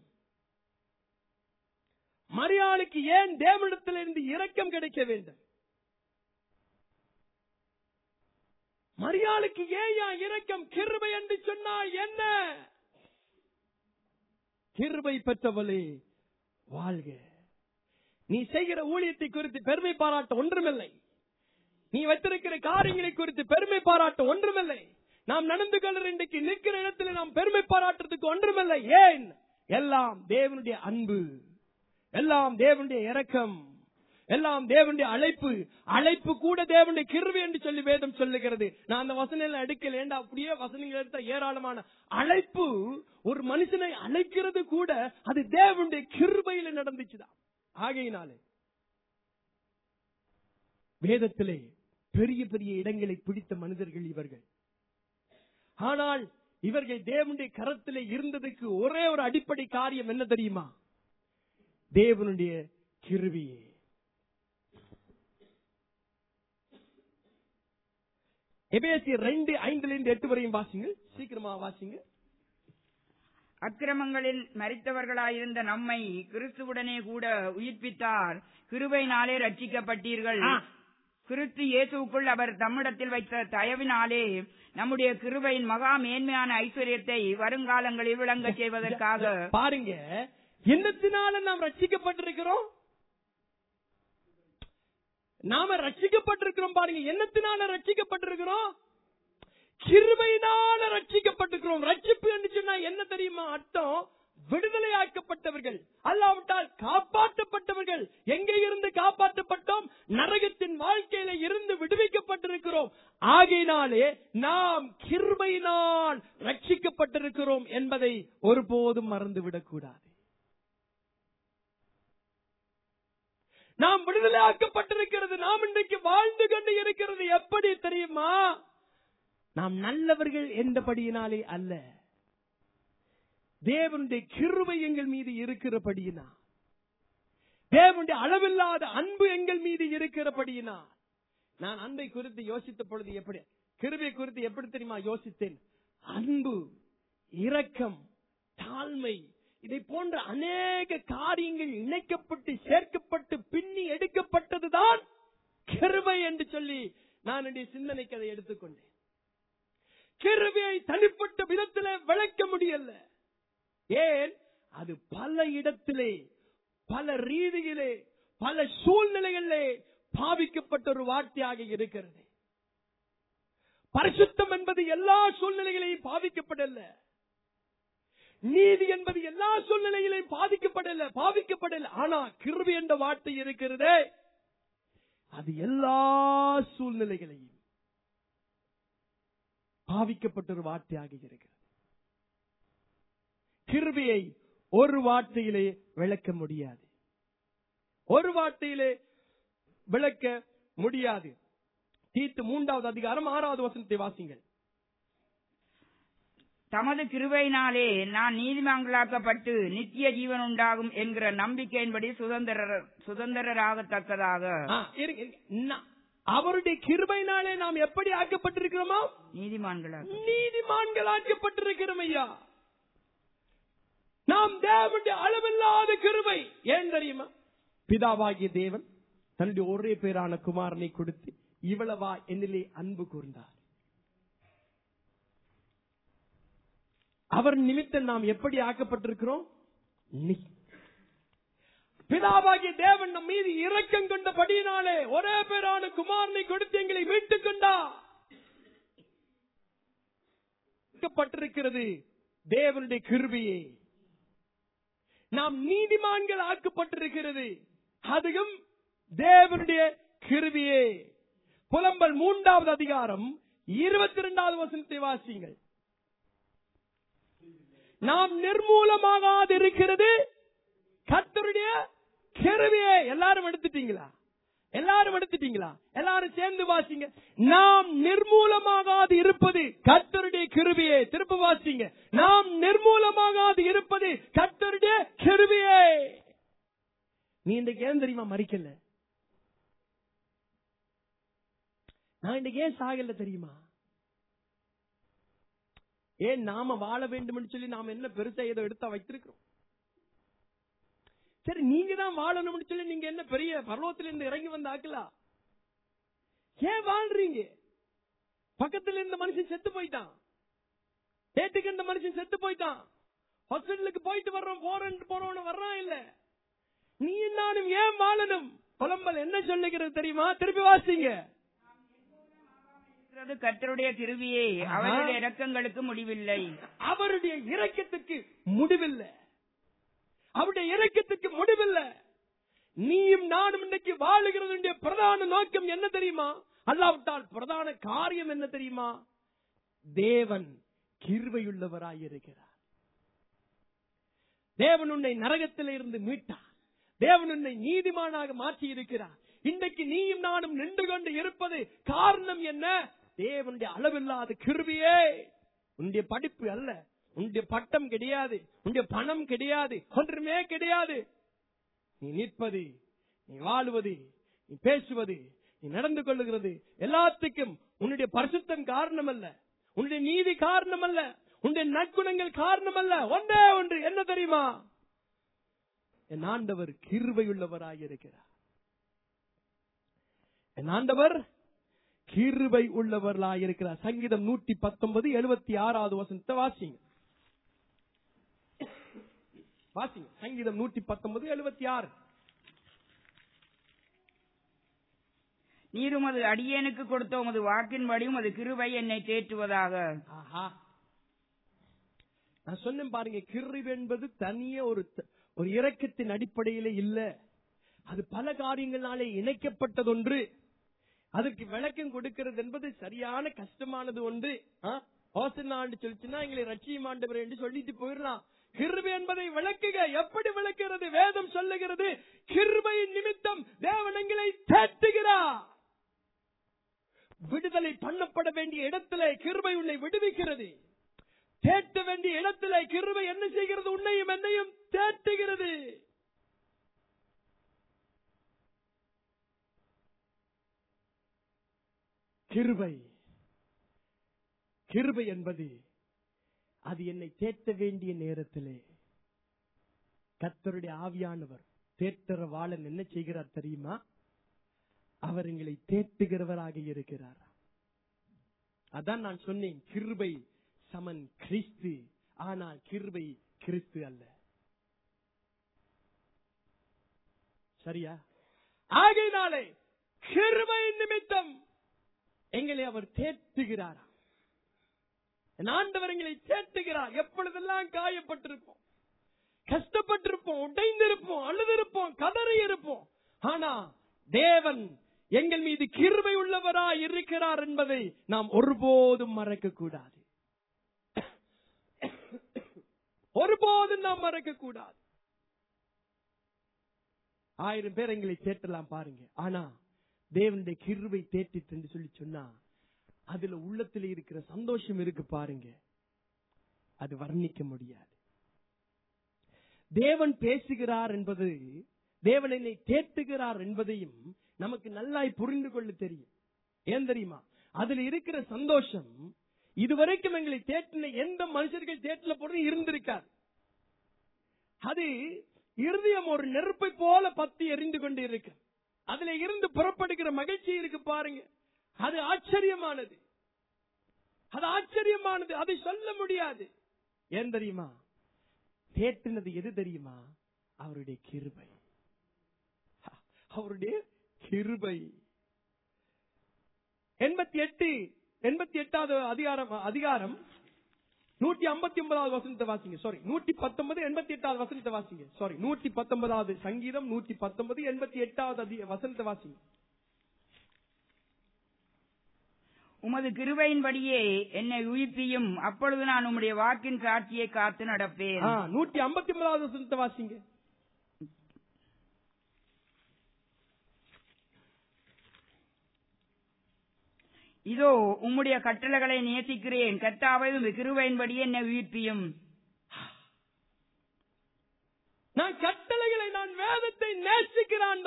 மரியாளுக்கு ஏன் தேவனிடத்திலிருந்து இரக்கம் கிடைக்க வேண்டும்? மரியாளுக்கு ஏன் இரக்கம்? கிருபை என்று சொன்னால் என்ன? கிருபை பெற்றவளே வாழ்க. நீ செய்கிற ஊழியத்தை குறித்து பெருமை பாராட்ட ஒன்றுமில்லை, நீ வைத்திருக்கிற காரியங்களை குறித்து பெருமை பாராட்ட ஒன்றுமில்லை, நாம் நடந்து கொள்கிற இன்றைக்கு நிற்கிற இடத்துல நாம் பெருமை பாராட்டுறதுக்கு ஒன்றுமில்லை. ஏன்? எல்லாம் தேவனுடைய அன்பு, எல்லாம் தேவனுடைய இரக்கம், எல்லாம் தேவனுடைய அழைப்பு. அழைப்பு கூட தேவனுடைய கிருபை என்று சொல்லி வேதம் சொல்லுகிறது. நான் அந்த வசனம் எடுக்கல, ஏண்டா அப்படியே வசனங்கள் எடுத்த ஏராளமான அழைப்பு. ஒரு மனுஷனை அழைக்கிறது கூட அது தேவனுடைய கிருபையில நடந்துச்சுதான். ஆகையினாலே வேதத்திலே பெரிய பெரிய இடங்களை பிடித்த மனிதர்கள் இவர்கள். ஆனால் இவர்கள் தேவனுடைய கரத்திலே இருந்ததுக்கு ஒரே ஒரு அடிப்படை காரியம் என்ன தெரியுமா? தேவனுடைய கிருபையே. எபேசியர் ரெண்டு ஐந்துல இருந்து எட்டு வரையும் வாசிங்க, சீக்கிரமா வாசிங்க. அக்கிரமங்களில் மரித்தவர்களாயிருந்த நம்மை கிறிஸ்துவுடனே கூட உயிர்ப்பித்தார். கிருபையினாலே ரட்சிக்கப்பட்டீர்கள். கிறிஸ்து இயேசுக்குள் அவர் தம்மிடத்தில் வைத்த தயவினாலே நம்முடைய கிருபையின் மகா மேன்மையான ஐஸ்வர்யத்தை வருங்காலங்களில் விளங்க செய்வதற்காக. பாருங்க, என்னத்தினால நாம் ரட்சிக்கப்பட்டிருக்கிறோம்? நாம ரட்சிக்கப்பட்டிருக்கிறோம். பாருங்க, என்னத்தினால ரட்சிக்கப்பட்டிருக்கிறோம்? கிருபையினால ரட்சிக்கப்பட்டிருக்கிறோம். ரட்சிப்பு என்று சொன்னா என்ன தெரியுமா அர்த்தம்? விடுதலையாக்கப்பட்டவர்கள், அல்லாவிட்டால் காப்பாற்றப்பட்டவர்கள். எங்கே இருந்து காப்பாற்றப்பட்டோம்? நரகத்தின் வாழ்க்கையில இருந்து விடுவிக்கப்பட்டிருக்கிறோம். ஆகையினாலே நாம் கிருபையினால் ரட்சிக்கப்பட்டிருக்கிறோம் என்பதை ஒருபோதும் மறந்துவிடக் கூடாது. நாம் விடுதலையாக்கப்பட்டிருக்கிறது. நாம் இன்றைக்கு வாழ்ந்து கொண்டு இருக்கிறது எப்படி தெரியுமா? நாம் நல்லவர்கள் என்றபடியினாலே அல்ல, தேவனுடைய கிருபை எங்கள் மீது இருக்கிறபடியினா, தேவனுடைய அளவில்லாத அன்பு எங்கள் மீது இருக்கிறபடியினா. நான் அன்பை குறித்து யோசித்த பொழுது எப்படி, கிருபை குறித்து எப்படி தெரியுமா யோசித்தேன்? அன்பு, இரக்கம், தாழ்மை, இதை போன்ற அநேக காரியங்கள் இணைக்கப்பட்டு சேர்க்கப்பட்டு பின்னி எடுக்கப்பட்டதுதான் கிருபை என்று சொல்லி நான் என்னுடைய சிந்தனைக்கு அதை எடுத்துக்கொண்டேன். கிருபையை தனிப்பட்ட விதத்திலே விளக்க முடியல. ஏன்? அது பல இடத்திலே, பல ரீதியிலே, பல சூழ்நிலைகளிலே பாவிக்கப்பட்ட ஒரு வார்த்தையாக இருக்கிறது. பரிசுத்தம் என்பது எல்லா சூழ்நிலைகளையும் பாவிக்கப்படல. நீதி என்பது எல்லா சூழ்நிலைகளையும் பாதிக்கப்படல பாதிக்கப்படல ஆனா கிருபை என்ற வார்த்தை இருக்கிறதே, அது எல்லா சூழ்நிலைகளையும் பாவிக்கப்பட்ட ஒரு வார்த்தையாக இருக்கிறது. கிருபையை ஒரு வார்த்தையிலே விளக்க முடியாது, ஒரு வார்த்தையிலே விளக்க முடியாது. தீத்து மூன்றாவது அதிகாரம் ஆறாவது வசனத்தை வாசிங்கள். தமது கிருபையினாலே நான் நீதிமங்களாக்கப்பட்டு நித்திய ஜீவன் உண்டாகும் என்கிற நம்பிக்கையின்படி சுதந்திர சுதந்திரராகத்தக்கதாக. அவருடைய கிருபையினாலே நாம் எப்படி ஆக்கப்பட்டிருக்கிறோமோ? நீதிமான்களாக நீதிமான்கள் ஆக்கப்பட்டிருக்கிறோம் ஐயா. நாம் தேவனுடைய அளவில்லாத கிருபை. ஏன் தெரியுமா? பிதாவாகிய தேவன் தன்னுடைய ஒரே பேரான குமாரனை கொடுத்து இவ்வளவா என்னிலே அன்பு கூர்ந்தார். அவர் நிமித்தம் நாம் எப்படி ஆக்கப்பட்டிருக்கிறோம்? பிதாவாகிய தேவன் நம் மீது இரக்கம் கொண்டபடியினாலே ஒரே பேரான குமாரனை கொடுத்து எங்களை மீட்டுக் கொண்டார். பட்டிருக்கிறது தேவனுடைய கிருபையே. நாம் நீதிமான்கள் ஆக்கப்பட்டிருக்கிறது, அதுவும் தேவனுடைய கிருபையே. புலம்பல் மூன்றாவது அதிகாரம் இருபத்தி இரண்டாவது வசனத்தை வாசிங்கள். நாம் நிர்மூலமாகாது இருக்கிறது கர்த்தருடைய கிருபையே. எல்லாரும் எடுத்துட்டீங்களா? எல்லாரும் எடுத்துட்டீங்களா? எல்லாரும் சேர்ந்து வாசிங்க. நாம் நிர்மூலமாகாது இருப்பது கர்த்தருடைய கிருபையே. திரும்ப வாசிங்க. நாம் நிர்மூலமாகாது இருப்பது கர்த்தருடைய கிருபையே. நீ இன்றைக்கு ஏன் தெரியுமா மறிக்கல? நான் இன்றைக்கு ஏன் சாகல தெரியுமா? ஏன் நாம வாழ வேண்டும் சொல்லி நாம என்ன பெருசா ஏதோ எடுத்தா வைத்திருக்கிறோம்? சரி, நீங்க தான் வாழணும்னு சொல்லி நீங்க என்ன பெரிய பர்வத்தில இருந்து இறங்கி வந்த ஆக்கலாம்? ஏன் வாழ்றீங்க? பக்கத்துல இருந்த மனுஷன் செத்து போயிட்டான், டேட்டுக்கு இந்த மனுஷன் செத்து போயிட்டான், ஹாஸ்பிட்டலுக்கு போயிட்டு வர்றோம், போறேன் போறோம்னு வர்றான் இல்ல. நீ நானும் ஏன் வாழணும்? புலம்பல் என்ன சொல்லுகிறது தெரியுமா? திருப்பி வாசிங்க. கர்த்தருடைய கிருபையே, அவருடைய இரக்கங்களுக்கு முடிவில்லை. அவருடைய இரக்கத்துக்கு முடிவில்லை. அவருடைய இரக்கத்துக்கு முடிவில்லை. நீயும் நானும் இன்னைக்கு வாழுகிறது பிரதான நோக்கம் என்ன தெரியுமா? அல்லாவிட்டால் பிரதான காரியம் என்ன தெரியுமா? தேவன் கிருபையுள்ளவராயிருக்கிறார். தேவன் உன்னை நரகத்தில் இருந்து மீட்டார். தேவன் உன்னை நீதிமானாக மாற்றி இருக்கிறார். இன்றைக்கு நீயும் நானும் நின்று கொண்டு இருப்பது காரணம் என்ன? தேவனுடைய அளவில்லாத கிருபையே. உன்னுடைய படிப்பு அல்ல, உன்னுடைய பட்டம் கிடையாது, உன்னுடைய பணம் கிடையாது, ஒன்றுமே கிடையாது. நீ நிற்பது, நீ வாழுவது, நீ பேசுவது, நீ நடந்து கொள்ளுகிறது எல்லாத்துக்கும் உன்னுடைய பரிசுத்தம் காரணம் அல்ல, உன்னுடைய நீதி காரணம் அல்ல, உன்னுடைய நற்குணங்கள் காரணம் அல்ல. ஒன்றே ஒன்று என்ன தெரியுமா? என் ஆண்டவர் கிருபையுள்ளவராயிருக்கிறார். என் ஆண்டவர் கிருபை உள்ளவர்களாயிருக்கிறார். சங்கீதம் நூற்றி பத்தொன்பது எழுபத்தி ஆறாவது வசனத்தை வாசிங்க. வாசிங்க. சங்கீதம் நூற்றி பத்தொன்பது எழுபத்தி ஆறு. நீர் உமது அடியேனுக்கு கொடுத்த உமது வாக்கின்படி உமது கிருபை என்னை தேற்றுவதாக. ஆஹா, நான் சொன்னேன் பாருங்க, கிருபை என்பது தனியே ஒரு ஒரு இரக்கத்தின் அடிப்படையிலே இல்ல, அது பல காரியங்களாலே இணைக்கப்பட்டது ஒன்று. அதுக்கு விளக்கம் கொடுக்கிறது என்பது சரியான கஷ்டமானது ஒன்று. ஓசனாண்டு சொல்லிச்சுன்னா எங்களை ரட்சியம் ஆண்டவர் என்று சொல்லிட்டு போயிடலாம். கிருபை என்பதை விளக்குக. எப்படி விளக்குகிறது? வேதம் சொல்லுகிறது, கிருபையின் நிமித்தம் தேவன் எங்களை தேற்றுகிறார். விடுதலை பண்ணப்பட வேண்டிய இடத்திலே கிருபை உன்னை விடுவிக்கிறது. தேட்ட வேண்டிய இடத்திலே கிருபை என்ன செய்கிறது? உன்னையும் என்னையும் தேற்றுகிறது. கிருபை கிருபை என்பது அது என்னை தேட்ட வேண்டிய நேரத்திலே கர்த்தருடைய ஆவியானவர் தேற்றற வாளன் என்ன செய்கிறார் தெரியுமா? அவர் எங்களை தேற்றுகிறவராக இருக்கிறார். அதான் நான் சொன்னேன், கிருபை சமன் கிறிஸ்து, ஆனால் கிருபை கிறிஸ்து அல்ல. சரியா? ஆகையினாலே கிருபை நிமித்தம் எங்களை அவர் தேற்றுகிறார். ஆண்டவர் எங்களை தேற்றுகிறார். எப்பொழுதெல்லாம் காயப்பட்டிருப்போம், கஷ்டப்பட்டிருப்போம், உடைந்திருப்போம், அழுதிருப்போம், கதறி இருப்போம், ஆனா தேவன் எங்கள் மீது கிருபை உள்ளவராய் இருக்கிறார் என்பதை நாம் ஒருபோதும் மறக்க கூடாது. ஒருபோதும் நாம் மறக்க கூடாது. ஆயிரம் பேர் எங்களை தேற்றலாம் பாருங்க, ஆனா தேவனுடைய கிருபை தேற்றிட்டு என்று சொல்லி சொன்னா அதுல உள்ளத்தில் இருக்கிற சந்தோஷம் இருக்கு பாருங்க, அது வர்ணிக்க முடியாது. தேவன் பேசுகிறார் என்பது, தேவன் என்னை தேற்றுகிறார் என்பதையும் நமக்கு நல்லாய் புரிந்து கொள்ள தெரியும். ஏன் தெரியுமா? அதுல இருக்கிற சந்தோஷம் இதுவரைக்கும் எங்களை தேற்றின எந்த மனுஷர்கள் தேற்றல போது இருந்திருக்காது. அது இருதயம் ஒரு நெருப்பை போல பத்தி எரிந்து கொண்டு இருக்கு. அதுல இருந்து புறப்படுகிற மகிழ்ச்சி இருக்கு பாருங்க, அது ஆச்சரியமானது. அது ஆச்சரியமானது, அதை சொல்ல முடியாது. ஏன் தெரியுமா? தேற்றினது எது தெரியுமா? அவருடைய கிருபை, அவருடைய கிருபை. எண்பத்தி எட்டு எண்பத்தி எட்டாவது அதிகாரம் அதிகாரம் நூற்றி ஐம்பத்தி ஒன்பதாவது வசனத்தை வாசிங்க. சாரி, நூற்றி பத்தொன்பது எண்பத்தி எட்டாவது வசனத்தை வாசிங்க. சாரி, நூற்றி பத்தொன்பதாவது சங்கீதம் நூற்றி பத்தொன்பது எண்பத்தி எட்டாவது வசனத்தை வாசிங்க. உமது கிருபையின்படியே என்னை உயிர்ப்பியும், அப்பொழுது நான் உம்முடைய வாக்கின் சாட்சியை காத்து நடப்பேன். நூற்றி ஐம்பத்தி ஒன்பதாவது வசனத்தை வாசிங்க. இதோ உம்முடைய கட்டளைகளை நேசிக்கிறேன், கர்த்தாவே உமது கிருபையின்படியே என்னை உயிர்ப்பியும். நான் கட்டளைகளை, நான் வேதத்தை நேசிக்கிறேன்,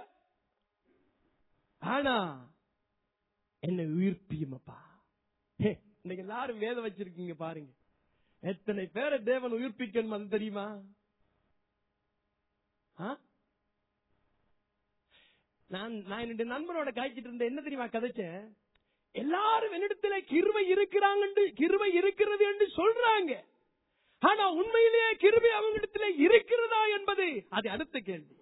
ஆனா என்னை உயிர்ப்பியும் அப்பா. இன்னைக்கு எல்லாரும் வேதம் வச்சிருக்கீங்க பாருங்க, எத்தனை பேரை தேவன் உயிர்ப்பிக்கணும் அது தெரியுமா? நான் நான் என்னுடைய நண்பனோட காய்ச்சிட்டு இருந்தேன். என்ன தெரியுமா கதைச்சேன்? எல்லாரும் என்னிடத்துல கிருபை இருக்கிறாங்க, கிருபை இருக்கிறது என்று சொல்றாங்க, ஆனா உண்மையிலேயே கிருபை அவங்களிடத்துல இருக்கிறதா என்பது அது அடுத்த கேள்வி.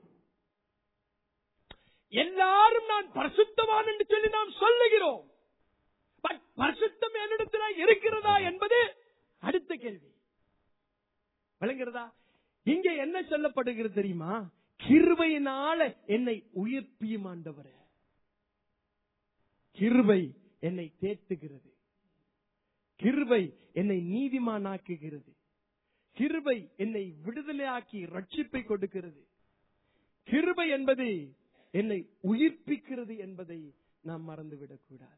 எல்லாரும் நான் பரிசுத்தவான் என்று சொல்லி நாம் சொல்லுகிறோம், பட் பரிசுத்தம் என்னிடத்துல இருக்கிறதா என்பது அடுத்த கேள்வி. விளங்குகிறதா? இங்கே என்ன சொல்லப்படுகிறது தெரியுமா? கிருபையினால என்னை உயிர்ப்பியும் ஆண்டவரே. கிருபை என்னை தேற்றுகிறது, கிருபை என்னை நீதிமானாக்குகிறது, கிருபை என்னை விடுதலையாக்கி ரட்சிப்பை கொடுக்கிறது, கிருபை என்பது என்னை உயிர்ப்பிக்கிறது என்பதை நாம் மறந்துவிடக் கூடாது.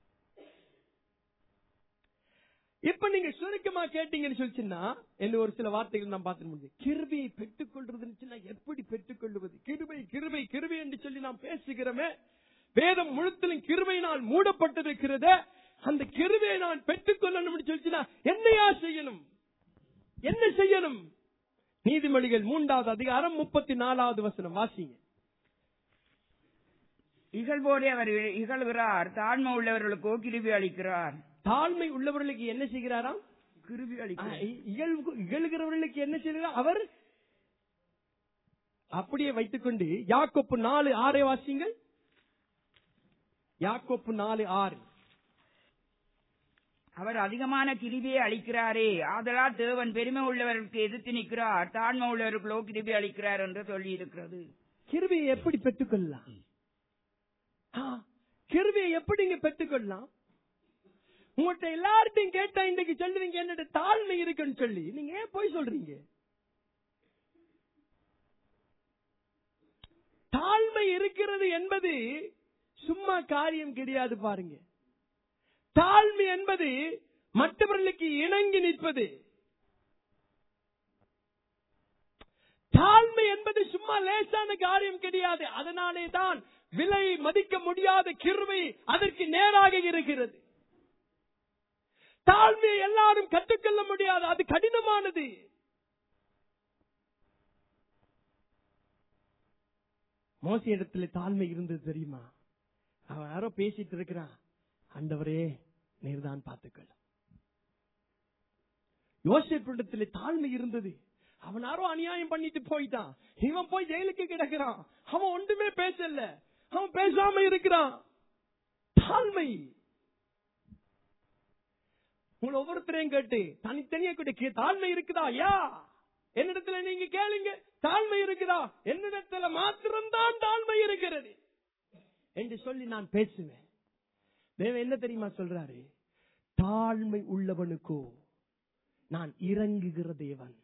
இப்ப நீங்க சுருக்கமா கேட்டீங்கன்னு சொல்லிச்சுன்னா என்ன ஒரு சில வார்த்தைகள் நாம் பார்த்து முடியும். கிருபையை பெற்றுக் கொள்றதுன்னு எப்படி பெற்றுக் கொள்வது? கிருபை கிருபை கிருபை என்று சொல்லி நாம் பேசுகிறோமே, வேதம் முழுத்திலும் கிருபையினால் மூடப்பட்டிருக்கிறது. அந்த கிருபையை நான் பெற்றுக் கொள்ளணும் சொல்லிச்சுன்னா என்னையா செய்யணும்? என்ன செய்யணும்? நீதிமொழிகள் மூன்றாவது அதிகாரம் முப்பத்தி நாலாவது வசனம் வாசிங்க. இகழ்வோரே அவர் இகழ்கிறார், தாழ்மை உள்ளவர்களுக்கோ கிருபை அளிக்கிறார். தாழ்மை உள்ளவர்களுக்கு என்ன செய்கிறாராம்? கிருபை அளிக்கிறார். இகழ்கிறவர்களுக்கு என்ன செய்கிறார்? அவர் அப்படியே வைத்துக் கொண்டு யாக்கோப்பு நாலு ஆறை வாசிங்கள். யாக்கோப்பு நாலு ஆறு. அவர் அதிகமான கிருபையை அளிக்கிறாரே, ஆதலால் தேவன் பெருமை உள்ளவர்களுக்கு எதிர்த்து நிற்கிறார், தாழ்மை உள்ளவர்களோ கிருபை அளிக்கிறார் என்று சொல்லி இருக்கிறது. கிருபையை எப்படி பெற்றுக்கொள்ளலாம்? கிருபையை எப்படி நீங்க பெற்றுக்கொள்ளலாம்? உங்கள்கிட்ட எல்லார்ட்டையும் கேட்டா இன்றைக்கு சொல்லுவீங்க என்னோட தாழ்மை இருக்குன்னு சொல்லி. நீங்க ஏன் போய் சொல்றீங்க? தாழ்மை இருக்கிறது என்பது சும்மா காரியம் கிடையாது. பாருங்க, தாழ்மை என்பது மற்றவர்களுக்கு இணங்கி நிற்பது. தாழ்மை என்பது சும்மா லேசான காரியம் கிடையாது. அதனாலே தான் விலை மதிக்க முடியாத கிருபை அதற்கு நேராக இருக்கிறது. தாழ்மையை எல்லாரும் கற்றுக்கொள்ள முடியாது, அது கடினமானது. மோசே இடத்துல தாழ்மை இருந்தது தெரியுமா? அவன் யாரோ பேசிட்டு இருக்கிறான், ஆண்டவரே நீர்தான் பார்த்துக்கொள்ள. யோசேப்பிடத்திலே தாழ்மை இருந்தது. அவன் யாரோ அநியாயம் பண்ணிட்டு போயிட்டான், இவன் போய் ஜெயிலுக்கு கிடக்கிறான். அவன் ஒன்றுமே பேசல, அவன் பேசாம இருக்கிறான். தாழ்மை. உங்களை ஒவ்வொருத்தரையும் கேட்டு தனித்தனியா கேட்டு தாழ்மை இருக்குதா? யா என்னிடத்துல நீங்க கேளுங்க, தாழ்மை இருக்குதா? என்னிடத்துல மாத்திரம்தான் தாழ்மை இருக்கிறது என்று சொல்லி நான் பேசுவேன். தேவன் என்ன தெரியுமா சொல்றாரு? தாழ்மை உள்ளவனுக்கோ நான் இறங்குகிற தேவன்,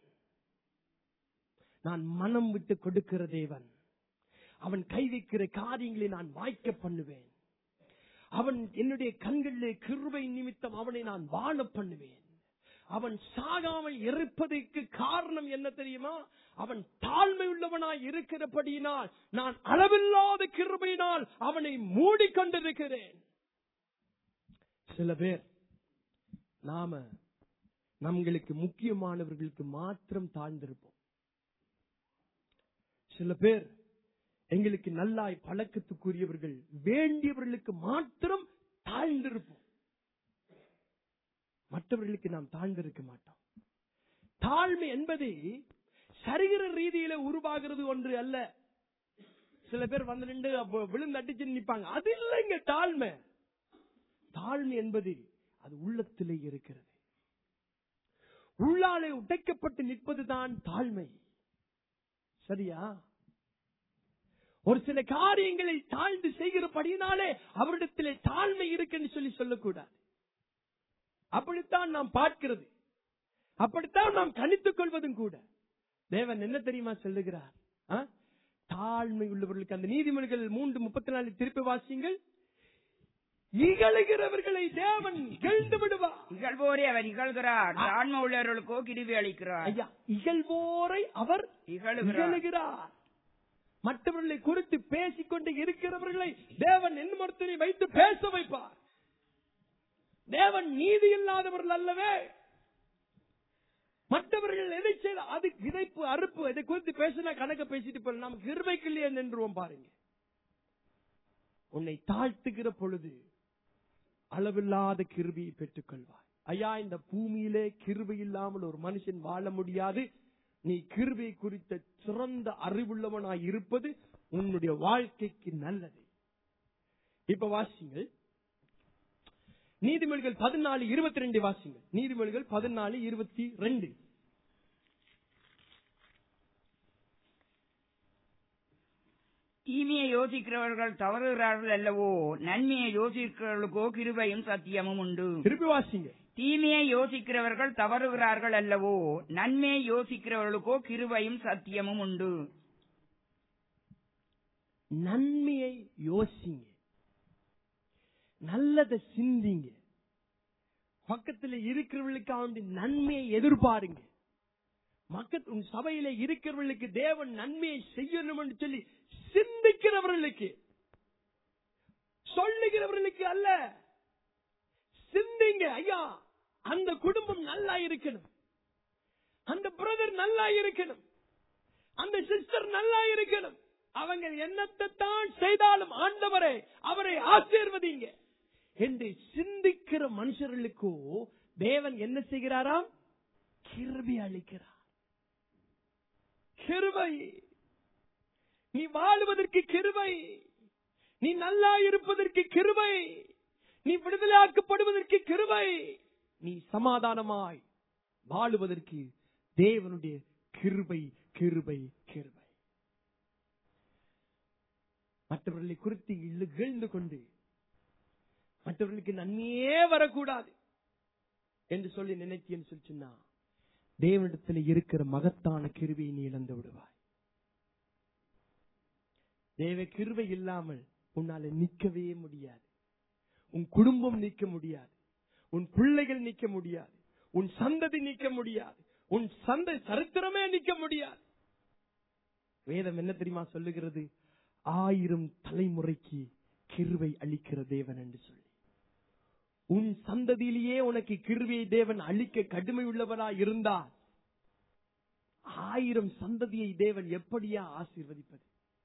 நான் மனம் விட்டு கொடுக்கிற தேவன். அவன் கை வைக்கிற காரியங்களை நான் வாய்க்க பண்ணுவேன். அவன் என்னுடைய கண்களிலே கிருபை நிமித்தம் அவனை நான் வாழ பண்ணுவேன். அவன் சாகாமல் இருப்பதற்கு காரணம் என்ன தெரியுமா? அவன் தாழ்மை உள்ளவனாய் இருக்கிறபடியினால் நான் அளவில்லாத கிருபையினால் அவனை மூடிக்கொண்டிருக்கிறேன். சில பேர் நாம நம்மளுக்கு முக்கியமானவர்களுக்கு மாத்திரம் தாழ்ந்திருப்போம். சில பேர் எங்களுக்கு நல்லாய் பழக்கத்துக்குரியவர்கள், வேண்டியவர்களுக்கு மாத்திரம் தாழ்ந்திருப்போம், மற்றவர்களுக்கு நாம் தாழ்ந்திருக்க மாட்டோம். தாழ்மை என்பது சரீர ரீதியில உருவாகிறது ஒன்று அல்ல. சில பேர் வந்து நின்று விழுந்து அடிச்சு நிற்பாங்க, அது இல்லைங்க தாழ்மை. தாழ்மை என்பது அது உள்ளத்திலே இருக்கிறது. உள்ளாலே உடைக்கப்பட்டு நிற்பதுதான் தாழ்மை. சரியா? ஒரு சில காரியங்களை தாழ்ந்து செய்கிறபடினாலே அவரிடத்திலே தாழ்மை இருக்குன்னு சொல்லி சொல்லக்கூடாது. அப்படித்தான் நாம் பார்க்கிறது, அப்படித்தான் நாம் கணித்துக் கொள்வதும் கூட. தேவன் என்ன தெரியுமா சொல்லுகிறார்? தாழ்மை உள்ளவர்களுக்கு அந்த நீதிமொழிகள் மூன்று முப்பத்தி நாலு திருப்பி வாசிங்கள். இகழுகிறவர்களை தேவன் இகழ்ந்து விடுவார். இகழ்வோரை அவர் இகழ்கிறார், தாழ்மை உள்ளவர்களுக்கோ கிருபை அளிக்கிறார். ஐயா, இகழ்வோரை அவர் இகழுகிறார். மற்றவர்களை குறித்து பேசிக்கொண்டு இருக்கிறவர்களை தேவன் என்னொருத்தரை வைத்து பேச வைப்பார். தேவன் நீதி இல்லாதவர்கள் அல்லவே. மற்றவர்கள் எதை செய்த அது விதைப்பு அறுப்பு இதை குறித்து பேசினா கணக்க பேசிட்டு போல நாம் கிருபைக்குள்ளே நின்றுவோம். பாருங்க, உன்னை தாழ்த்துகிற பொழுது அளவில்லாத கிருபையை பெற்றுக் கொள்வாய். ஐயா, இந்த பூமியிலே கிருபை இல்லாமல் ஒரு மனுஷன் வாழ முடியாது. நீ கிருபை குறித்த சிறந்த அறிவுள்ளவனாய் இருப்பது உன்னுடைய வாழ்க்கைக்கு நல்லது. இப்ப வாசிங்கள் நீதிமொழிகள் பதினாலு இருபத்தி ரெண்டு வாசிங்கள். நீதிமொழிகள் பதினாலு இருபத்தி ரெண்டு. தீமையை யோசிக்கிறவர்கள் தவறுகிறார்கள் அல்லவோ, நன்மையை யோசிக்கிறவர்களுக்கோ கிருபையும் சத்தியமும் உண்டு. திருப்பி வாசிங்க. தீமையை யோசிக்கிறவர்கள் தவறுகிறார்கள் அல்லவோ, நன்மையை யோசிக்கிறவர்களுக்கோ கிருபையும் சத்தியமும் உண்டு. நன்மையை யோசிங்க, நல்லதை சிந்திங்க, பக்கத்தில் இருக்கிறவர்களுக்கு நன்மையை எதிர்பாருங்க. மக்கள் உன் சபையில இருக்கிறவர்களுக்கு தேவன் நன்மையை செய்யணும் என்று சொல்லி சிந்திக்கிறவர்களுக்கு, சொல்லுகிறவர்களுக்கு அல்ல, சிந்திங்க. ஐயா, அந்த குடும்பம் நல்லா இருக்கணும், அந்த பிரதர் நல்லா இருக்கணும், அந்த சிஸ்டர் நல்லா இருக்கணும், அவங்க என்னத்தை தான் செய்தாலும் ஆண்டவரே அவரை ஆசீர்வதிங்க என்று சிந்திக்கிற மனுஷர்களுக்கோ தேவன் என்ன செய்கிறாராம்? கிருபை அளிக்கிறார். கிருபை. நீ வாழுவதற்கு கிருபை, நீ நல்லா இருப்பதற்கு கிருபை, நீ விடுதலையாக்கப்படுவதற்கு கிருபை, நீ சமாதானமாய் வாழுவதற்கு தேவனுடைய கிருபை, கிருபை, கிருபை. மற்றவர்களை குறித்து இழுந்து கொண்டு மற்றவர்களுக்கு நன்மையே வரக்கூடாது என்று சொல்லி நினைத்தேன்னு சொல்லிச்சுன்னா தேவனிடத்தில் இருக்கிற மகத்தான கிருபையை நீ இழந்து விடுவாய். தேவ கிருபை இல்லாமல் உன்னால நிற்கவே முடியாது. உன் குடும்பம் நிற்க முடியாது, உன் பிள்ளைகள் நிற்க முடியாது, உன் சந்ததி நிற்க முடியாது, உன் சந்தை சரித்திரமே நிற்க முடியாது. வேதம் என்ன தெரியுமா சொல்லுகிறது? ஆயிரம் தலைமுறைக்கு கிருபை அளிக்கிற தேவன் என்று சொல்லி, உன் சந்ததியிலேயே உனக்கு கிருபையை தேவன் அளிக்க கடுமை உள்ளவராய் இருந்தால் ஆயிரம் சந்ததியை தேவன் எப்படியா ஆசீர்வதிப்பது?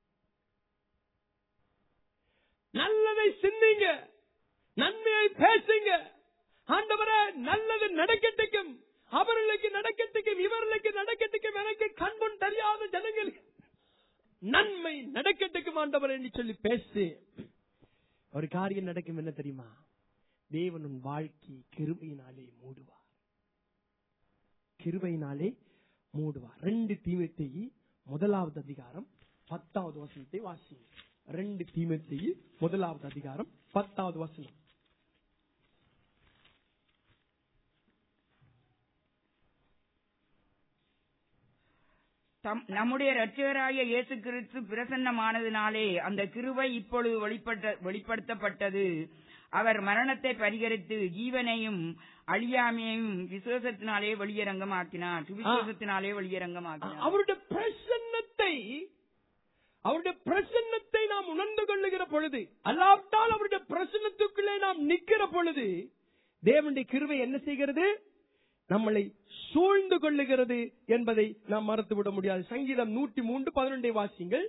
நல்லதை சிந்திங்க, நன்மையை பேசுங்க. ஆண்டவரே, நல்லது நடக்கட்டுக்கும், அவர்களுக்கு நடக்கட்டுக்கும், இவர்களுக்கு நடக்கட்டுக்கும், எனக்கு கண்முன் தெரியாத ஜனங்களுக்கு நன்மை நடக்கட்டுக்கும் ஆண்டவர் என்று சொல்லி பேசு. ஒரு காரியம் நடக்கும். என்ன தெரியுமா? தேவன் உன் வாழ்க்கை கிருபையினாலே மூடுவார். கிருபையினாலே மூடுவார். ரெண்டு தீமோத்தேயு முதலாவது அதிகாரம் பத்தாவது வசனத்தை வாசிங்க. ரெண்டு தீமோத்தேயு முதலாவது அதிகாரம் பத்தாவது வசனம். நம்முடைய இரட்சகராகிய இயேசு கிறிஸ்து பிரசன்னமானதினாலே அந்த கிருபை இப்பொழுது வெளிப்படுத்தப்பட்டது. அவர் மரணத்தை பரிகரித்து ஜீவனையும் அழியாமையையும் விசுவாசத்தினாலே வெளியரங்கமாக்கினார். சுவிசேஷத்தினாலே வெளியரங்கமாக்கினார். அவருடைய பிரசன்னத்தை அவருடைய பிரசன்னத்தை நாம் உணர்ந்து கொள்ளுகிற பொழுது, அல்லாவிட்டால் அவருடைய பிரசன்னத்துக்குள்ளே நாம் நிற்கிற பொழுது தேவனுடைய கிருபை என்ன செய்கிறது? நம்மளை சூழ்ந்து கொள்ளுகிறது என்பதை நாம் மறந்துவிட முடியாது. சங்கீதம் நூற்றி மூன்று பதினொன்றை வாசிங்கள்.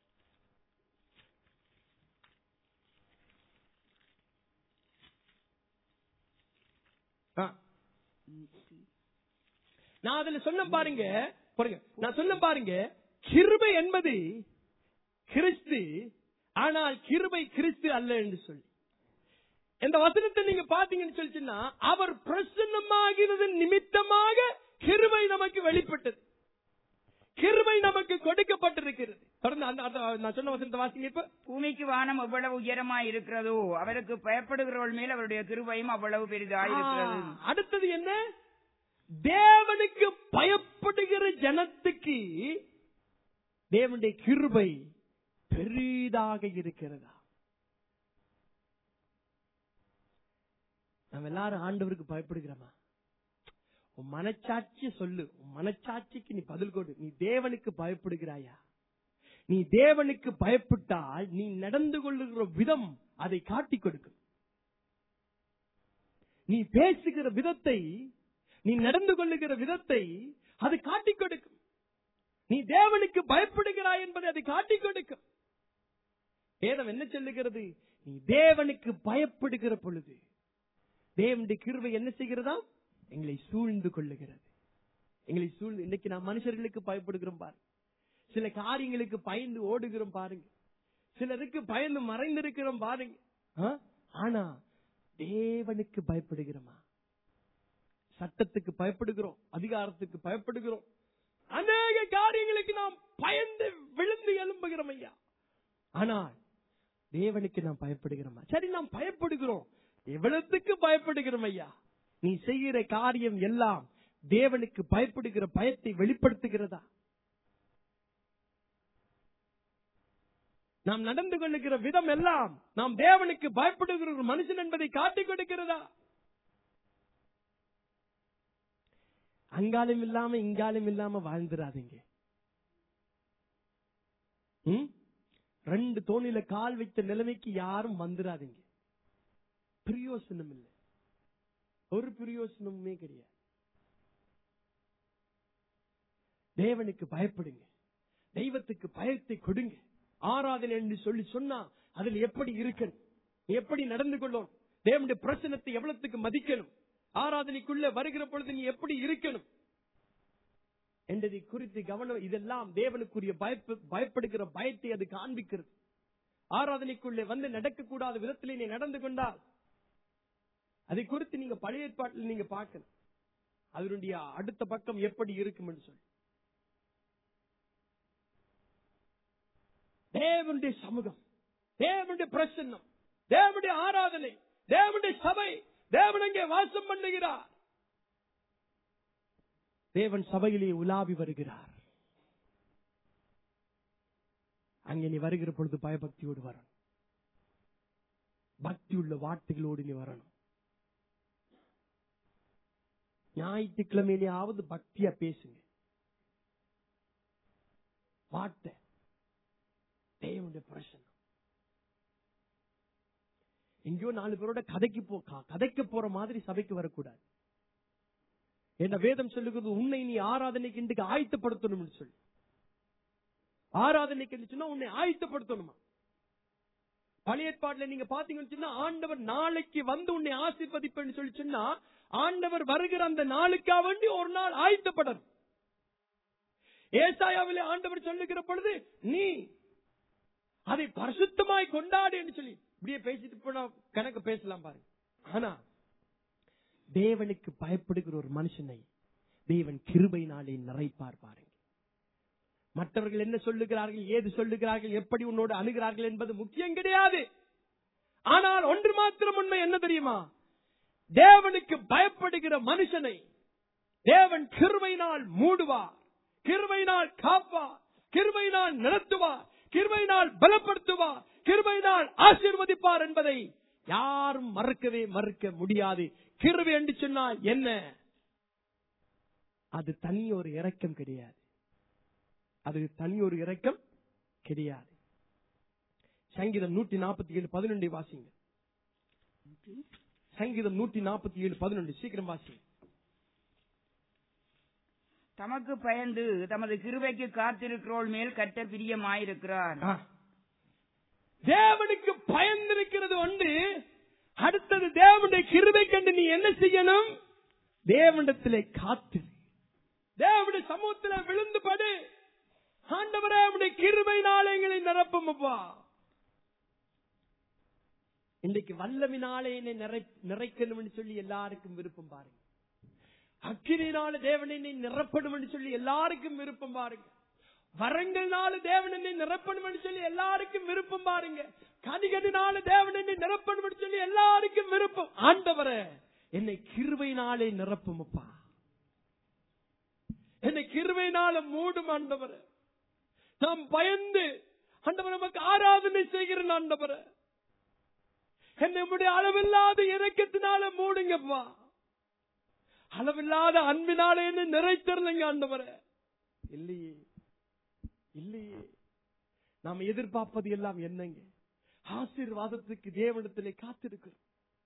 நான் அதுல சொன்ன பாருங்க, நான் சொன்ன பாருங்க, கிருபை என்பது கிறிஸ்து, ஆனால் கிருபை கிறிஸ்து அல்ல என்று சொல்லி இந்த வசனத்தை நீங்க பாத்தீங்கன்னு சொல்லிச்சுன்னா, அவர் பிரசன்னமாகிறது நிமித்தமாக கிருபை நமக்கு வெளிப்பட்டது, கிருபை நமக்கு கொடுக்கப்பட்டிருக்கிறது. நான் சொன்ன வசனத்தை வாசிங்க. இப்ப பூமிக்கு வானம் எவ்வளவு உயரமாய் இருக்கிறதோ, அவருக்கு பயப்படுகிறவர்கள் மேல் அவருடைய கிருபையும் அவ்வளவு பெரிதாயிருக்கிறது. அடுத்தது என்ன? தேவனுக்கு பயப்படுகிற ஜனத்துக்கு தேவனுடைய கிருபை பெரிதாக இருக்கிறதா? நம்ம எல்லாரும் ஆண்டவருக்கு பயப்படுகிறோமா? உன் மனச்சாட்சிய சொல்லு, உன் மனச்சாட்சிக்கு நீ பதில் கொடு. நீ தேவனுக்கு பயப்படுகிறாயா? நீ தேவனுக்கு பயப்பட்டால் நீ நடந்து கொள்ளுகிற விதம் அதை காட்டிக் கொடுக்கும். நீ பேசுகிற விதத்தை, நீ நடந்து கொள்ளுகிற விதத்தை அது காட்டிக் கொடுக்கும். நீ தேவனுக்கு பயப்படுகிறாய் என்பதை அது காட்டிக் கொடுக்கும். வேதம் என்ன சொல்லுகிறது? நீ தேவனுக்கு பயப்படுகிற பொழுது தேவனுடைய கிருபை என்ன செய்கிறதா? எங்களை சூழ்ந்து கொள்ளுகிறது. எங்களை சூழ்ந்து. இன்னைக்கு நான் மனுஷர்களுக்கு பயப்படுகிறோம் பாருங்க, சில காரியங்களுக்கு பயந்து ஓடுகிறோம் பாருங்க, சிலருக்கு பயந்து மறைந்திருக்கிறோம் பாருங்க. ஆனா தேவனுக்கு பயப்படுகிறோமா? சட்டத்துக்கு பயப்படுகிறோம், அதிகாரத்துக்கு பயப்படுகிறோம், அநேக காரியங்களுக்கு நாம் பயந்து விழுந்து எழும்புகிறோம். ஐயா, ஆனால் தேவனுக்கு நாம் பயப்படுகிறோமா? சரி, நாம் பயப்படுகிறோம். எவ்வளவுக்கு பயப்படுகிறோம் ஐயா? நீ செய்கிற காரியம் எல்லாம் தேவனுக்கு பயப்படுகிற பயத்தை வெளிப்படுத்துகிறதா? நாம் நடந்து கொள்ளுகிற விதம் எல்லாம் நாம் தேவனுக்கு பயப்படுகிற ஒரு மனுஷன் என்பதை காட்டிக் கொடுக்கிறதா? அங்காலும் இல்லாம இங்காலும் இல்லாம வாழ்ந்துடாதீங்க. ரெண்டு தோணில கால் வைத்த நிலைமைக்கு யாரும் வந்துடாதீங்க. பிரயோசனம் இல்லை, ஒரு பிரயோசனமுமே கிடையாது. தேவனுக்கு பயப்படுங்க, தெய்வத்துக்கு பயத்தை கொடுங்க. ஆராதனை என்று சொல்லி சொன்னா அதில் எப்படி இருக்கணும், எப்படி நடந்து கொள்ளணும், தேவனுடைய பிரசனத்தை எவ்வளவுக்கு மதிக்கணும், ஆராதனைக்குள்ள வருகிற பொழுது நீ எப்படி இருக்கணும் என்பதை குறித்து கவனம். இதெல்லாம் தேவனுக்குரிய பயப்படுகிற பயத்தை அது காண்பிக்கிறது. ஆராதனைக்குள்ளே வந்து நடக்கக்கூடாத விதத்திலே நீ நடந்து கொண்டால் அதை குறித்து நீங்க பழைய ஏற்பாட்டில் நீங்க பார்க்கணும். அதனுடைய அடுத்த பக்கம் எப்படி இருக்கும் என்று சொல்லி தேவனுடைய சமூகம், தேவனுடைய பிரசன்னம், தேவனுடைய ஆராதனை, தேவனுடைய சபை, தேவன் அங்கே வாசம் பண்ணுகிறார். தேவன் சபையிலே உலாவி வருகிறார். அங்கே நீ வருகிற பொழுது பயபக்தியோடு வரணும், பக்தி உள்ள வார்த்தைகளோடு நீ வரணும். ஞாயிற்றுக்கிழமையிலேயாவது பக்தியா பேசுங்க. வார்த்தை தேவனுடைய பிரசன்னம். எங்கேயோ நாலு பேரோட கதைக்கு போ கதைக்க போற மாதிரி சபைக்கு வரக்கூடாது. என்ன வேதம் சொல்லுகிறது, உன்னை நீ ஆராதனைக்கு இன்றைக்கு ஆயத்தப்படுத்தணும் சொல்லி. ஆராதனைக்கு சொன்னா உன்னை ஆயத்தப்படுத்தணுமா? பழைய ஏற்பாட்டுல நீங்க பாத்தீங்கன்னு சொன்னா ஆண்டவர் நாளைக்கு வந்து உன்னை ஆசீர்வதிப்பேன்னு சொல்லி சொன்னா ஆண்டவர் வருகிற அந்த நாளுக்காக வேண்டி ஒரு நாள் ஆயத்தப்படணும். ஏசாயாவிலே ஆண்டவர் சொல்லுகிற பொழுது நீ அதை பரிசுத்தமாய் கொண்டாடு என்று சொல்லி இப்படியே பேசிட்டு போனா கணக்கு பேசலாம் பாருங்க. ஆனா தேவனுக்கு பயப்படுகிற ஒரு மனுஷனை தேவன் கிருபையினாலே நிறைப்பார் பாருங்க. மற்றவர்கள் என்ன சொல்லுகிறார்கள், ஏது சொல்லுகிறார்கள், எப்படி உன்னோடு அணுகிறார்கள் என்பது முக்கியம் கிடையாது. ஆனால் ஒன்று மாத்திரம் உண்மை என்ன தெரியுமா? தேவனுக்கு பயப்படுகிற மனுஷனை தேவன் கிருபையினால் மூடுவார், கிருபையினால் காப்பார், கிருபையினால் நடத்துவார், கிருபையினால் பலப்படுத்துவார், கிருபையினால் ஆசீர்வதிப்பார் என்பதை யாரும் மறக்கவே மறுக்க முடியாது. கிருபை என்று சொன்னால் என்ன? அது தனி ஒரு இரக்கம் கிடையாது. அது தனி ஒரு இரக்கம் கிடையாது. சங்கீதம் நூற்றி நாற்பத்தி ஏழு பதினொன்றை வாசிங்க. சங்கீதம் நூற்றி நாற்பத்தி ஏழு பதினொன்று சீக்கிரம் வாசிங்க. தமக்கு பயந்து தமது கிருபைக்கு காத்திருக்கிறோள் மேல் கர்த்தர் பிரியமாயிருக்கிறார். தேவனுக்கு பயந்திருக்கிறது ஒன்று. அடுத்தது தேவனுடைய கிருபை கண்டு நீ என்ன செய்யணும்? தேவனிடத்திலே காத்து, தேவனுடைய சமூகத்தில் விழுந்து படு. ஆண்டவரே உம்முடைய கிருபையினாலே எங்களை நிரப்பும் அப்பா. இன்றைக்கு வல்லமினாலே என்னை நிறைக்கணும் சொல்லி எல்லாருக்கும் விருப்பம் பாருங்க. அக்கினினால தேவன் என்னை நிரப்பணும் என்று சொல்லி எல்லாருக்கும் விருப்பம் பாருங்க. வரங்கள்னால தேவன் என்னை நிரப்பணும் என்று சொல்லி எல்லாருக்கும் விருப்பம் பாருங்க. கனிகனினால தேவன் என்னை நிரப்பணும் என்று சொல்லி எல்லாருக்கும் விருப்பம். ஆண்டவரே என்னை கிருபையினாலே நிரப்பும் அப்பா, என்னை கிருபையினால மூடும் ஆண்டவரே. நாம் பயந்து ஆண்டவரே நமக்கு ஆராதனை செய்கிறேன் ஆண்டவரே. என்னுடைய அளவில்லாத இரக்கத்தினால மூடுங்கப்பா, அளவில்லாத அன்பினாலே என்ன நிறைத்திருந்தங்க ஆண்டவரே. இல்லையே இல்லையே, நாம் எதிர்பார்ப்பது எல்லாம் என்னங்க? ஆசீர்வாதத்துக்கு தேவனிடத்திலே காத்திருக்கிறோம்.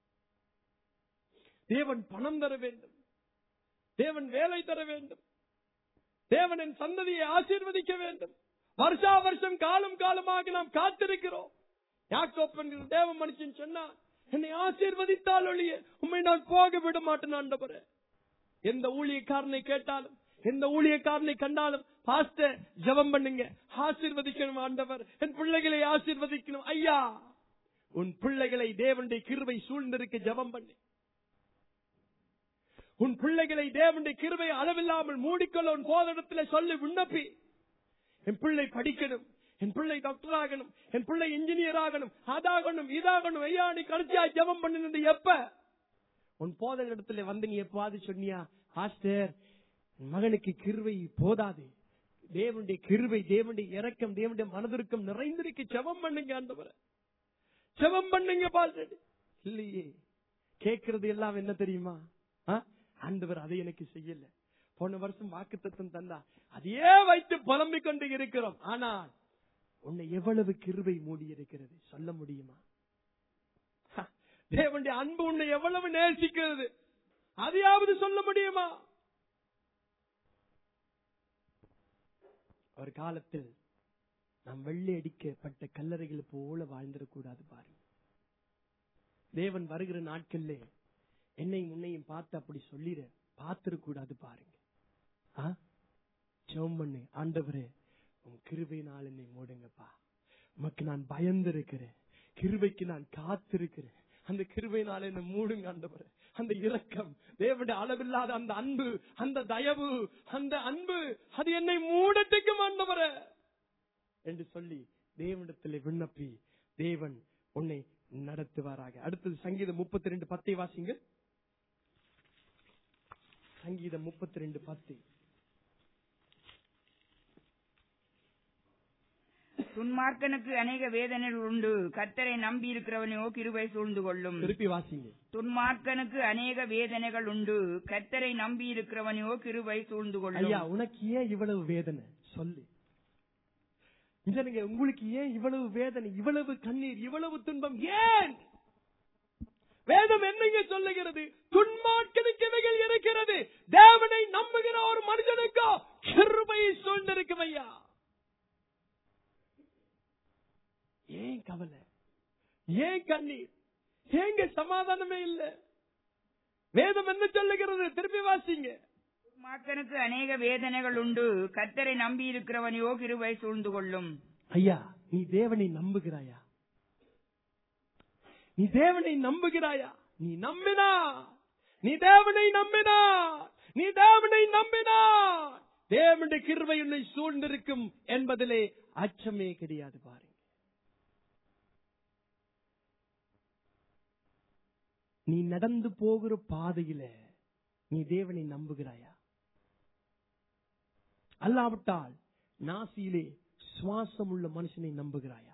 தேவன் பணம் தர வேண்டும், தேவன் வேலை தர வேண்டும், தேவன் என் சந்ததியை ஆசீர்வதிக்க வேண்டும். வருஷா வருஷம் காலம் காலமாக நாம் காத்திருக்கிறோம். யாக்கோப் என்கிற தேவ மனுஷன் சொன்னா, என்னை ஆசீர்வதித்தால் ஒழிய உண்மை நான் போக விட மாட்டேன் ஆண்டவரே. எந்த ஊழியக்காரனை கேட்டாலும், எந்த ஊழியக்காரனை கண்டாலும், பாஸ்டர் ஜெபம் பண்ணுங்க, ஆசீர்வதிக்கணும் ஆண்டவர், என் பிள்ளைகளை ஆசீர்வதிக்கணும். ஐயா, உன் பிள்ளைகளை தேவனுடைய கிருபை சூழ்ந்திருக்க ஜெபம் பண்ணு. உன் பிள்ளைகளை தேவனுடைய கிருபை அளவில்லாமல் மூடிக்கொள்ள உன் போதனத்தில் சொல்லி விண்ணப்பி. என் பிள்ளை படிக்கணும், என் பிள்ளை டாக்டர் ஆகணும், என் பிள்ளை இன்ஜினியர் ஆகணும், அதாகணும் இதாகணும். ஐயா நீ கடைசியா ஜெபம் பண்ணினது எப்ப? உன் போத இடத்துல வந்து நீ எப்பாவது சொன்னியா, பாஸ்டர் மகனுக்கு கிருபை போதாது, தேவனுடைய கிருபை, தேவனுடைய இரக்கம், தேவனுடைய மனதிற்கும் நிறைந்திருக்கு, ஜெபம் பண்ணுங்க ஆண்டவரே, ஜெபம் பண்ணுங்க பாஸ்டர். இல்லையே, கேட்கறது எல்லாம் என்ன தெரியுமா? ஆண்டவர் அதை எனக்கு செய்யல, போன வருஷம் வாக்குத்தத்தம் தந்தா அதையே வைத்து புலம்பிக் கொண்டு இருக்கிறோம். ஆனால் உன்னை எவ்வளவு கிருபை மூடி இருக்கிறது சொல்ல முடியுமா? தேவனுடைய அன்பு உன்னை எவ்வளவு நேசிக்கிறது அதையாவது சொல்ல முடியுமா? ஒரு காலத்தில் நாம் வெள்ளை அடிக்கப்பட்ட கல்லறைகள் போல வாழ்ந்திடக்கூடாது பாருங்க. தேவன் வருகிற நாட்கள்ல என்னையும் உன்னையும் பார்த்து அப்படி சொல்லிட பார்த்திடக்கூடாது பாருங்க. ஜெபம் பண்ணு, ஆண்டவரே உன் கிருபையினால் என்னை மூடுங்கப்பா, உமக்கு நான் பயந்து இருக்கிறேன், கிருபைக்கு நான் காத்திருக்கிறேன், அந்த கிருபையினால் என்னை மூடுங்க ஆண்டவரே. அந்த இரக்கம், தேவனுடைய அளவில்லாத அந்த அன்பு, அந்த தயவு, அந்த அன்பு அது என்னை மூடட்டுக்கும் ஆண்டவரே என்று சொல்லி தேவனிடத்தில் விண்ணப்பி தேவன் உன்னை நடத்துவாராக. அடுத்தது சங்கீதம் முப்பத்தி ரெண்டு பத்தை வாசிங்க. சங்கீதம் முப்பத்தி ரெண்டு பத்து. துன்மார்க்கனுக்கு அநேக வேதனைகள் உண்டு, கர்த்தரை நம்பி இருக்கிறவனையோ கிருபை சூழ்ந்து கொள்ளும். திருப்பி வாசிங்க. துன்மார்க்கனுக்கு அநேக வேதனைகள் உண்டு, கர்த்தரை நம்பி இருக்கிறவனையோ கிருபை சூழ்ந்து கொள்ளும். ஐயா உனக்கு ஏன் இவ்வளவு வேதனை சொல்லு. உங்களுக்கு ஏன் இவ்வளவு வேதனை, இவ்வளவு கண்ணீர், இவ்வளவு துன்பம் ஏன்? வேதம் என்னங்க சொல்லுகிறது? துன்மார்க்கனுக்கு இவைகள் இருக்கிறது, தேவனை நம்புகிற ஒரு மனிதனுக்கோ கிருபை சூழ்ந்திருக்கும். ஐயா ஏன் கவலை, ஏன் கண்ணீர், ஏங்க சமாதானமே இல்ல? வேதம் என்ன சொல்லுகிறது? திருப்பி வாசிங்க. துன்மார்க்கனுக்கு அநேக வேதனைகள் உண்டு, கர்த்தரை நம்பி இருக்கிறவனையோ கிருபை சூழ்ந்து கொள்ளும். ஐயா நீ தேவனை நம்புகிறாயா? நீ தேவனை நம்புகிறாயா? நீ நம்பினா, நீ தேவனை நம்பினா, நீ தேவனை நம்பினா தேவனுடைய கிருபை உன்னை சூழ்ந்திருக்கும் என்பதிலே அச்சமே கிடையாது. பாருங்க, நீ நடந்து போகிற பாதையில நீ தேவனை நம்புகிறாயா? அல்லாவிட்டால் நாசியிலே சுவாசம் உள்ள மனுஷனை நம்புகிறாயா?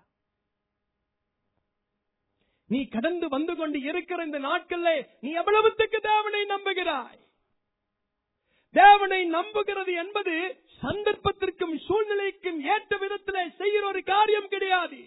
நீ கடந்து வந்து கொண்டு இருக்கிற இந்த நாட்கள்ல நீ எவ்வளவுத்துக்கு தேவனை நம்புகிறாய்? தேவனை நம்புகிறது என்பது சந்தர்ப்பத்திற்கும் சூழ்நிலைக்கும் ஏற்ற விதத்திலே செய்கிற ஒரு காரியம் கிடையாது.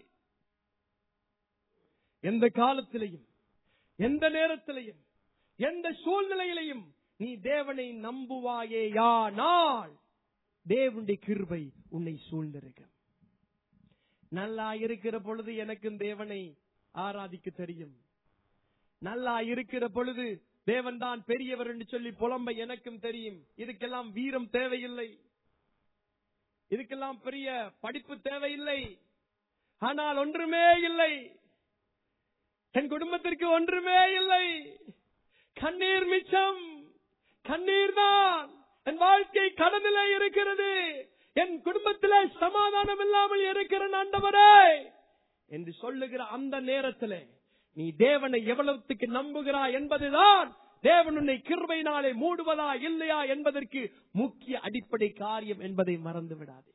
எந்த காலத்திலையும், எந்த நேரத்திலையும், எந்த சூழ்நிலையிலையும் நீ தேவனை நம்புவாயேயானால் தேவனுடைய கிருபை உன்னை சூழ்ந்திருக்கும். நல்லா இருக்கிற பொழுது எனக்கும் தேவனை ஆராதிக்க தெரியும், நல்லா இருக்கிற பொழுது தேவன் தான் பெரியவர் என்று சொல்லி புலம்ப எனக்கும் தெரியும். இதுக்கெல்லாம் வீரம் தேவையில்லை, இதுக்கெல்லாம் பெரிய படிப்பு தேவையில்லை. ஆனால் ஒன்றுமே இல்லை, என் குடும்பத்திற்கு ஒன்றுமே இல்லை, கண்ணீர் மிச்சம், கண்ணீர் தான். என் வாழ்க்கை கடனிலே இருக்கிறது, என் குடும்பத்திலே சமாதானம் இல்லாமல் இருக்கிற ஆண்டவரே என்று சொல்லுகிற அந்த நேரத்திலே நீ தேவனை எவ்வளவுக்கு நம்புகிறாய் என்பதுதான் தேவன் உன்னை கிருபையினாலே மூடுவதா இல்லையா என்பதற்கு முக்கிய அடிப்படை காரியம் என்பதை மறந்து விடாதே.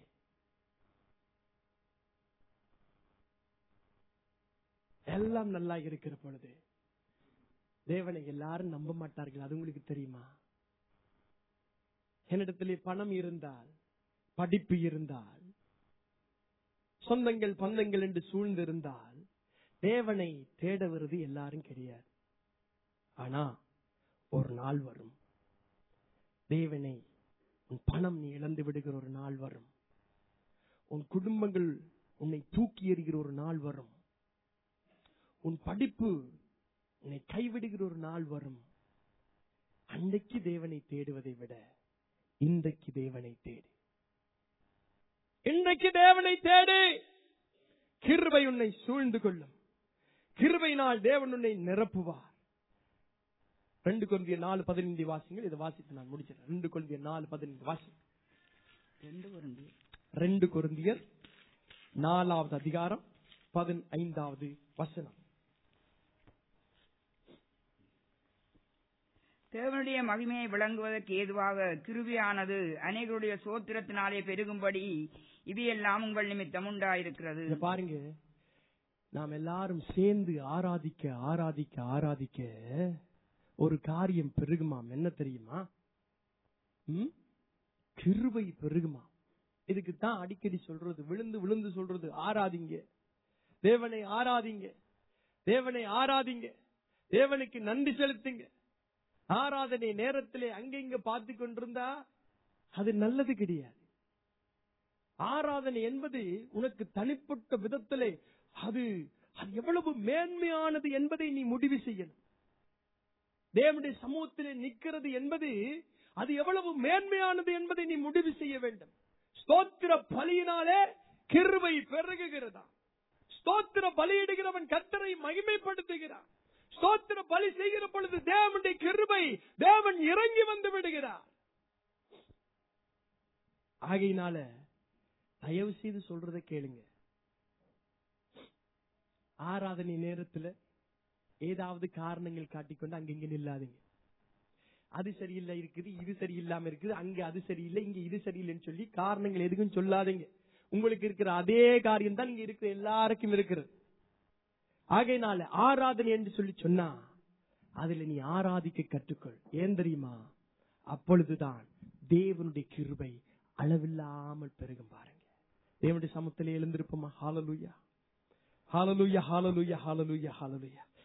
எல்லாம் நல்லா இருக்கிற பொழுது தேவனை எல்லாரும் நம்ப மாட்டார்கள், அது உங்களுக்கு தெரியுமா? என்னிடத்திலே பணம் இருந்தால், படிப்பு இருந்தால், சொந்தங்கள் பந்தங்கள் என்று சூழ்ந்திருந்தால் தேவனை தேட வருது எல்லாரும் கிடையாது. ஆனா ஒரு நாள் வரும், தேவனை உன் பணம் நீ இழந்து விடுகிற ஒரு நாள் வரும், உன் குடும்பங்கள் உன்னை தூக்கி எறிகிற ஒரு நாள் வரும், உன் படிப்பு உன்னை கைவிடுகிற ஒரு நாள் வரும். அன்றைக்கு தேவனை தேடுவதை விட இன்றைக்கு தேவனை தேடு, இன்றைக்கு தேவனை தேடு. கிருபை உன்னை சூழ்ந்து கொள்ளும், கிருபையினால் தேவன் உன்னை நிரப்புவார். ரெண்டு கொரிந்தியர் நாலு பதினைந்து வாசிங்கள். இதை வாசித்து நான் முடிச்சிடறேன். ரெண்டு கொரிந்தியர் நாலு பதினைந்து வாசி. ரெண்டு கொரிந்தியர் நாலாவது அதிகாரம் பதினைந்தாவது வசனம். தேவனுடைய மகிமையை விளங்குவதற்கு ஏதுவாக கிருபையானது அநேகருடைய சோத்திரத்தினாலே பெருகும்படி இவையெல்லாம் உங்கள் நிமித்தம் உண்டாயிருக்கிறது. பாருங்க, நாம் எல்லாரும் சேர்ந்து ஆராதிக்க ஆராதிக்க ஆராதிக்க ஒரு காரியம் பெருகுமாம். என்ன தெரியுமா? கிருபை பெருகுமா. இதுக்குத்தான் அடிக்கடி சொல்றது, விழுந்து விழுந்து சொல்றது, ஆராதிங்க, தேவனை ஆராதிங்க, தேவனை ஆராதிங்க, தேவனுக்கு நன்றி செலுத்துங்க. ஆராதனை நேரத்திலே அங்க இங்க பார்த்து கொண்டிருந்தா அது நல்லது கிடையாது. ஆராதனை என்பது உனக்கு தனிப்பட்ட விதத்திலே அது அது எவ்வளவு மேன்மையானது என்பதை நீ முடிவு செய்யணும். தேவனுடைய சமூகத்திலே நிற்கிறது என்பது அது எவ்வளவு மேன்மையானது என்பதை நீ முடிவு செய்ய வேண்டும். ஸ்தோத்திர பலியினாலே கிருபை பெருகுகிறதா? ஸ்தோத்திர பலியிடுகிறவன் கர்த்தரை மகிமைப்படுத்துகிறான். ஸ்தோத்திர பலி செய்கிற பொழுது தேவனுடைய கிருபை, தேவன் இறங்கி வந்து விடுகிறார். ஆகையினால தயவு செய்து சொல்றதை கேளுங்க. ஆராதனை நேரத்துல ஏதாவது காரணங்கள் காட்டிக்கொண்டு அங்கிங்க நில்லாதீங்க. அது சரியில்லை இருக்குது, இது சரியில்லாம இருக்குது, அங்க அது சரியில்லை, இங்க இது சரியில்லைன்னு சொல்லி காரணங்கள் எதுக்கும் சொல்லாதீங்க. உங்களுக்கு இருக்கிற அதே காரியம் தான் இங்க இருக்கிற எல்லாருக்கும் இருக்கிறது. ஆகையினால ஆராதனை என்று சொல்லி சொன்னா அதுல நீ ஆராதிக்க கற்றுக்கொள். ஏன் தெரியுமா? அப்பொழுதுதான் தேவனுடைய கிருபை அளவில்லாமல் பெருகும். பாருங்க, தேவனுடைய சமூகத்திலே எழுந்திருப்போமா? ஹalleluya, ஹalleluya, ஹalleluya, ஹalleluya, ஹalleluya.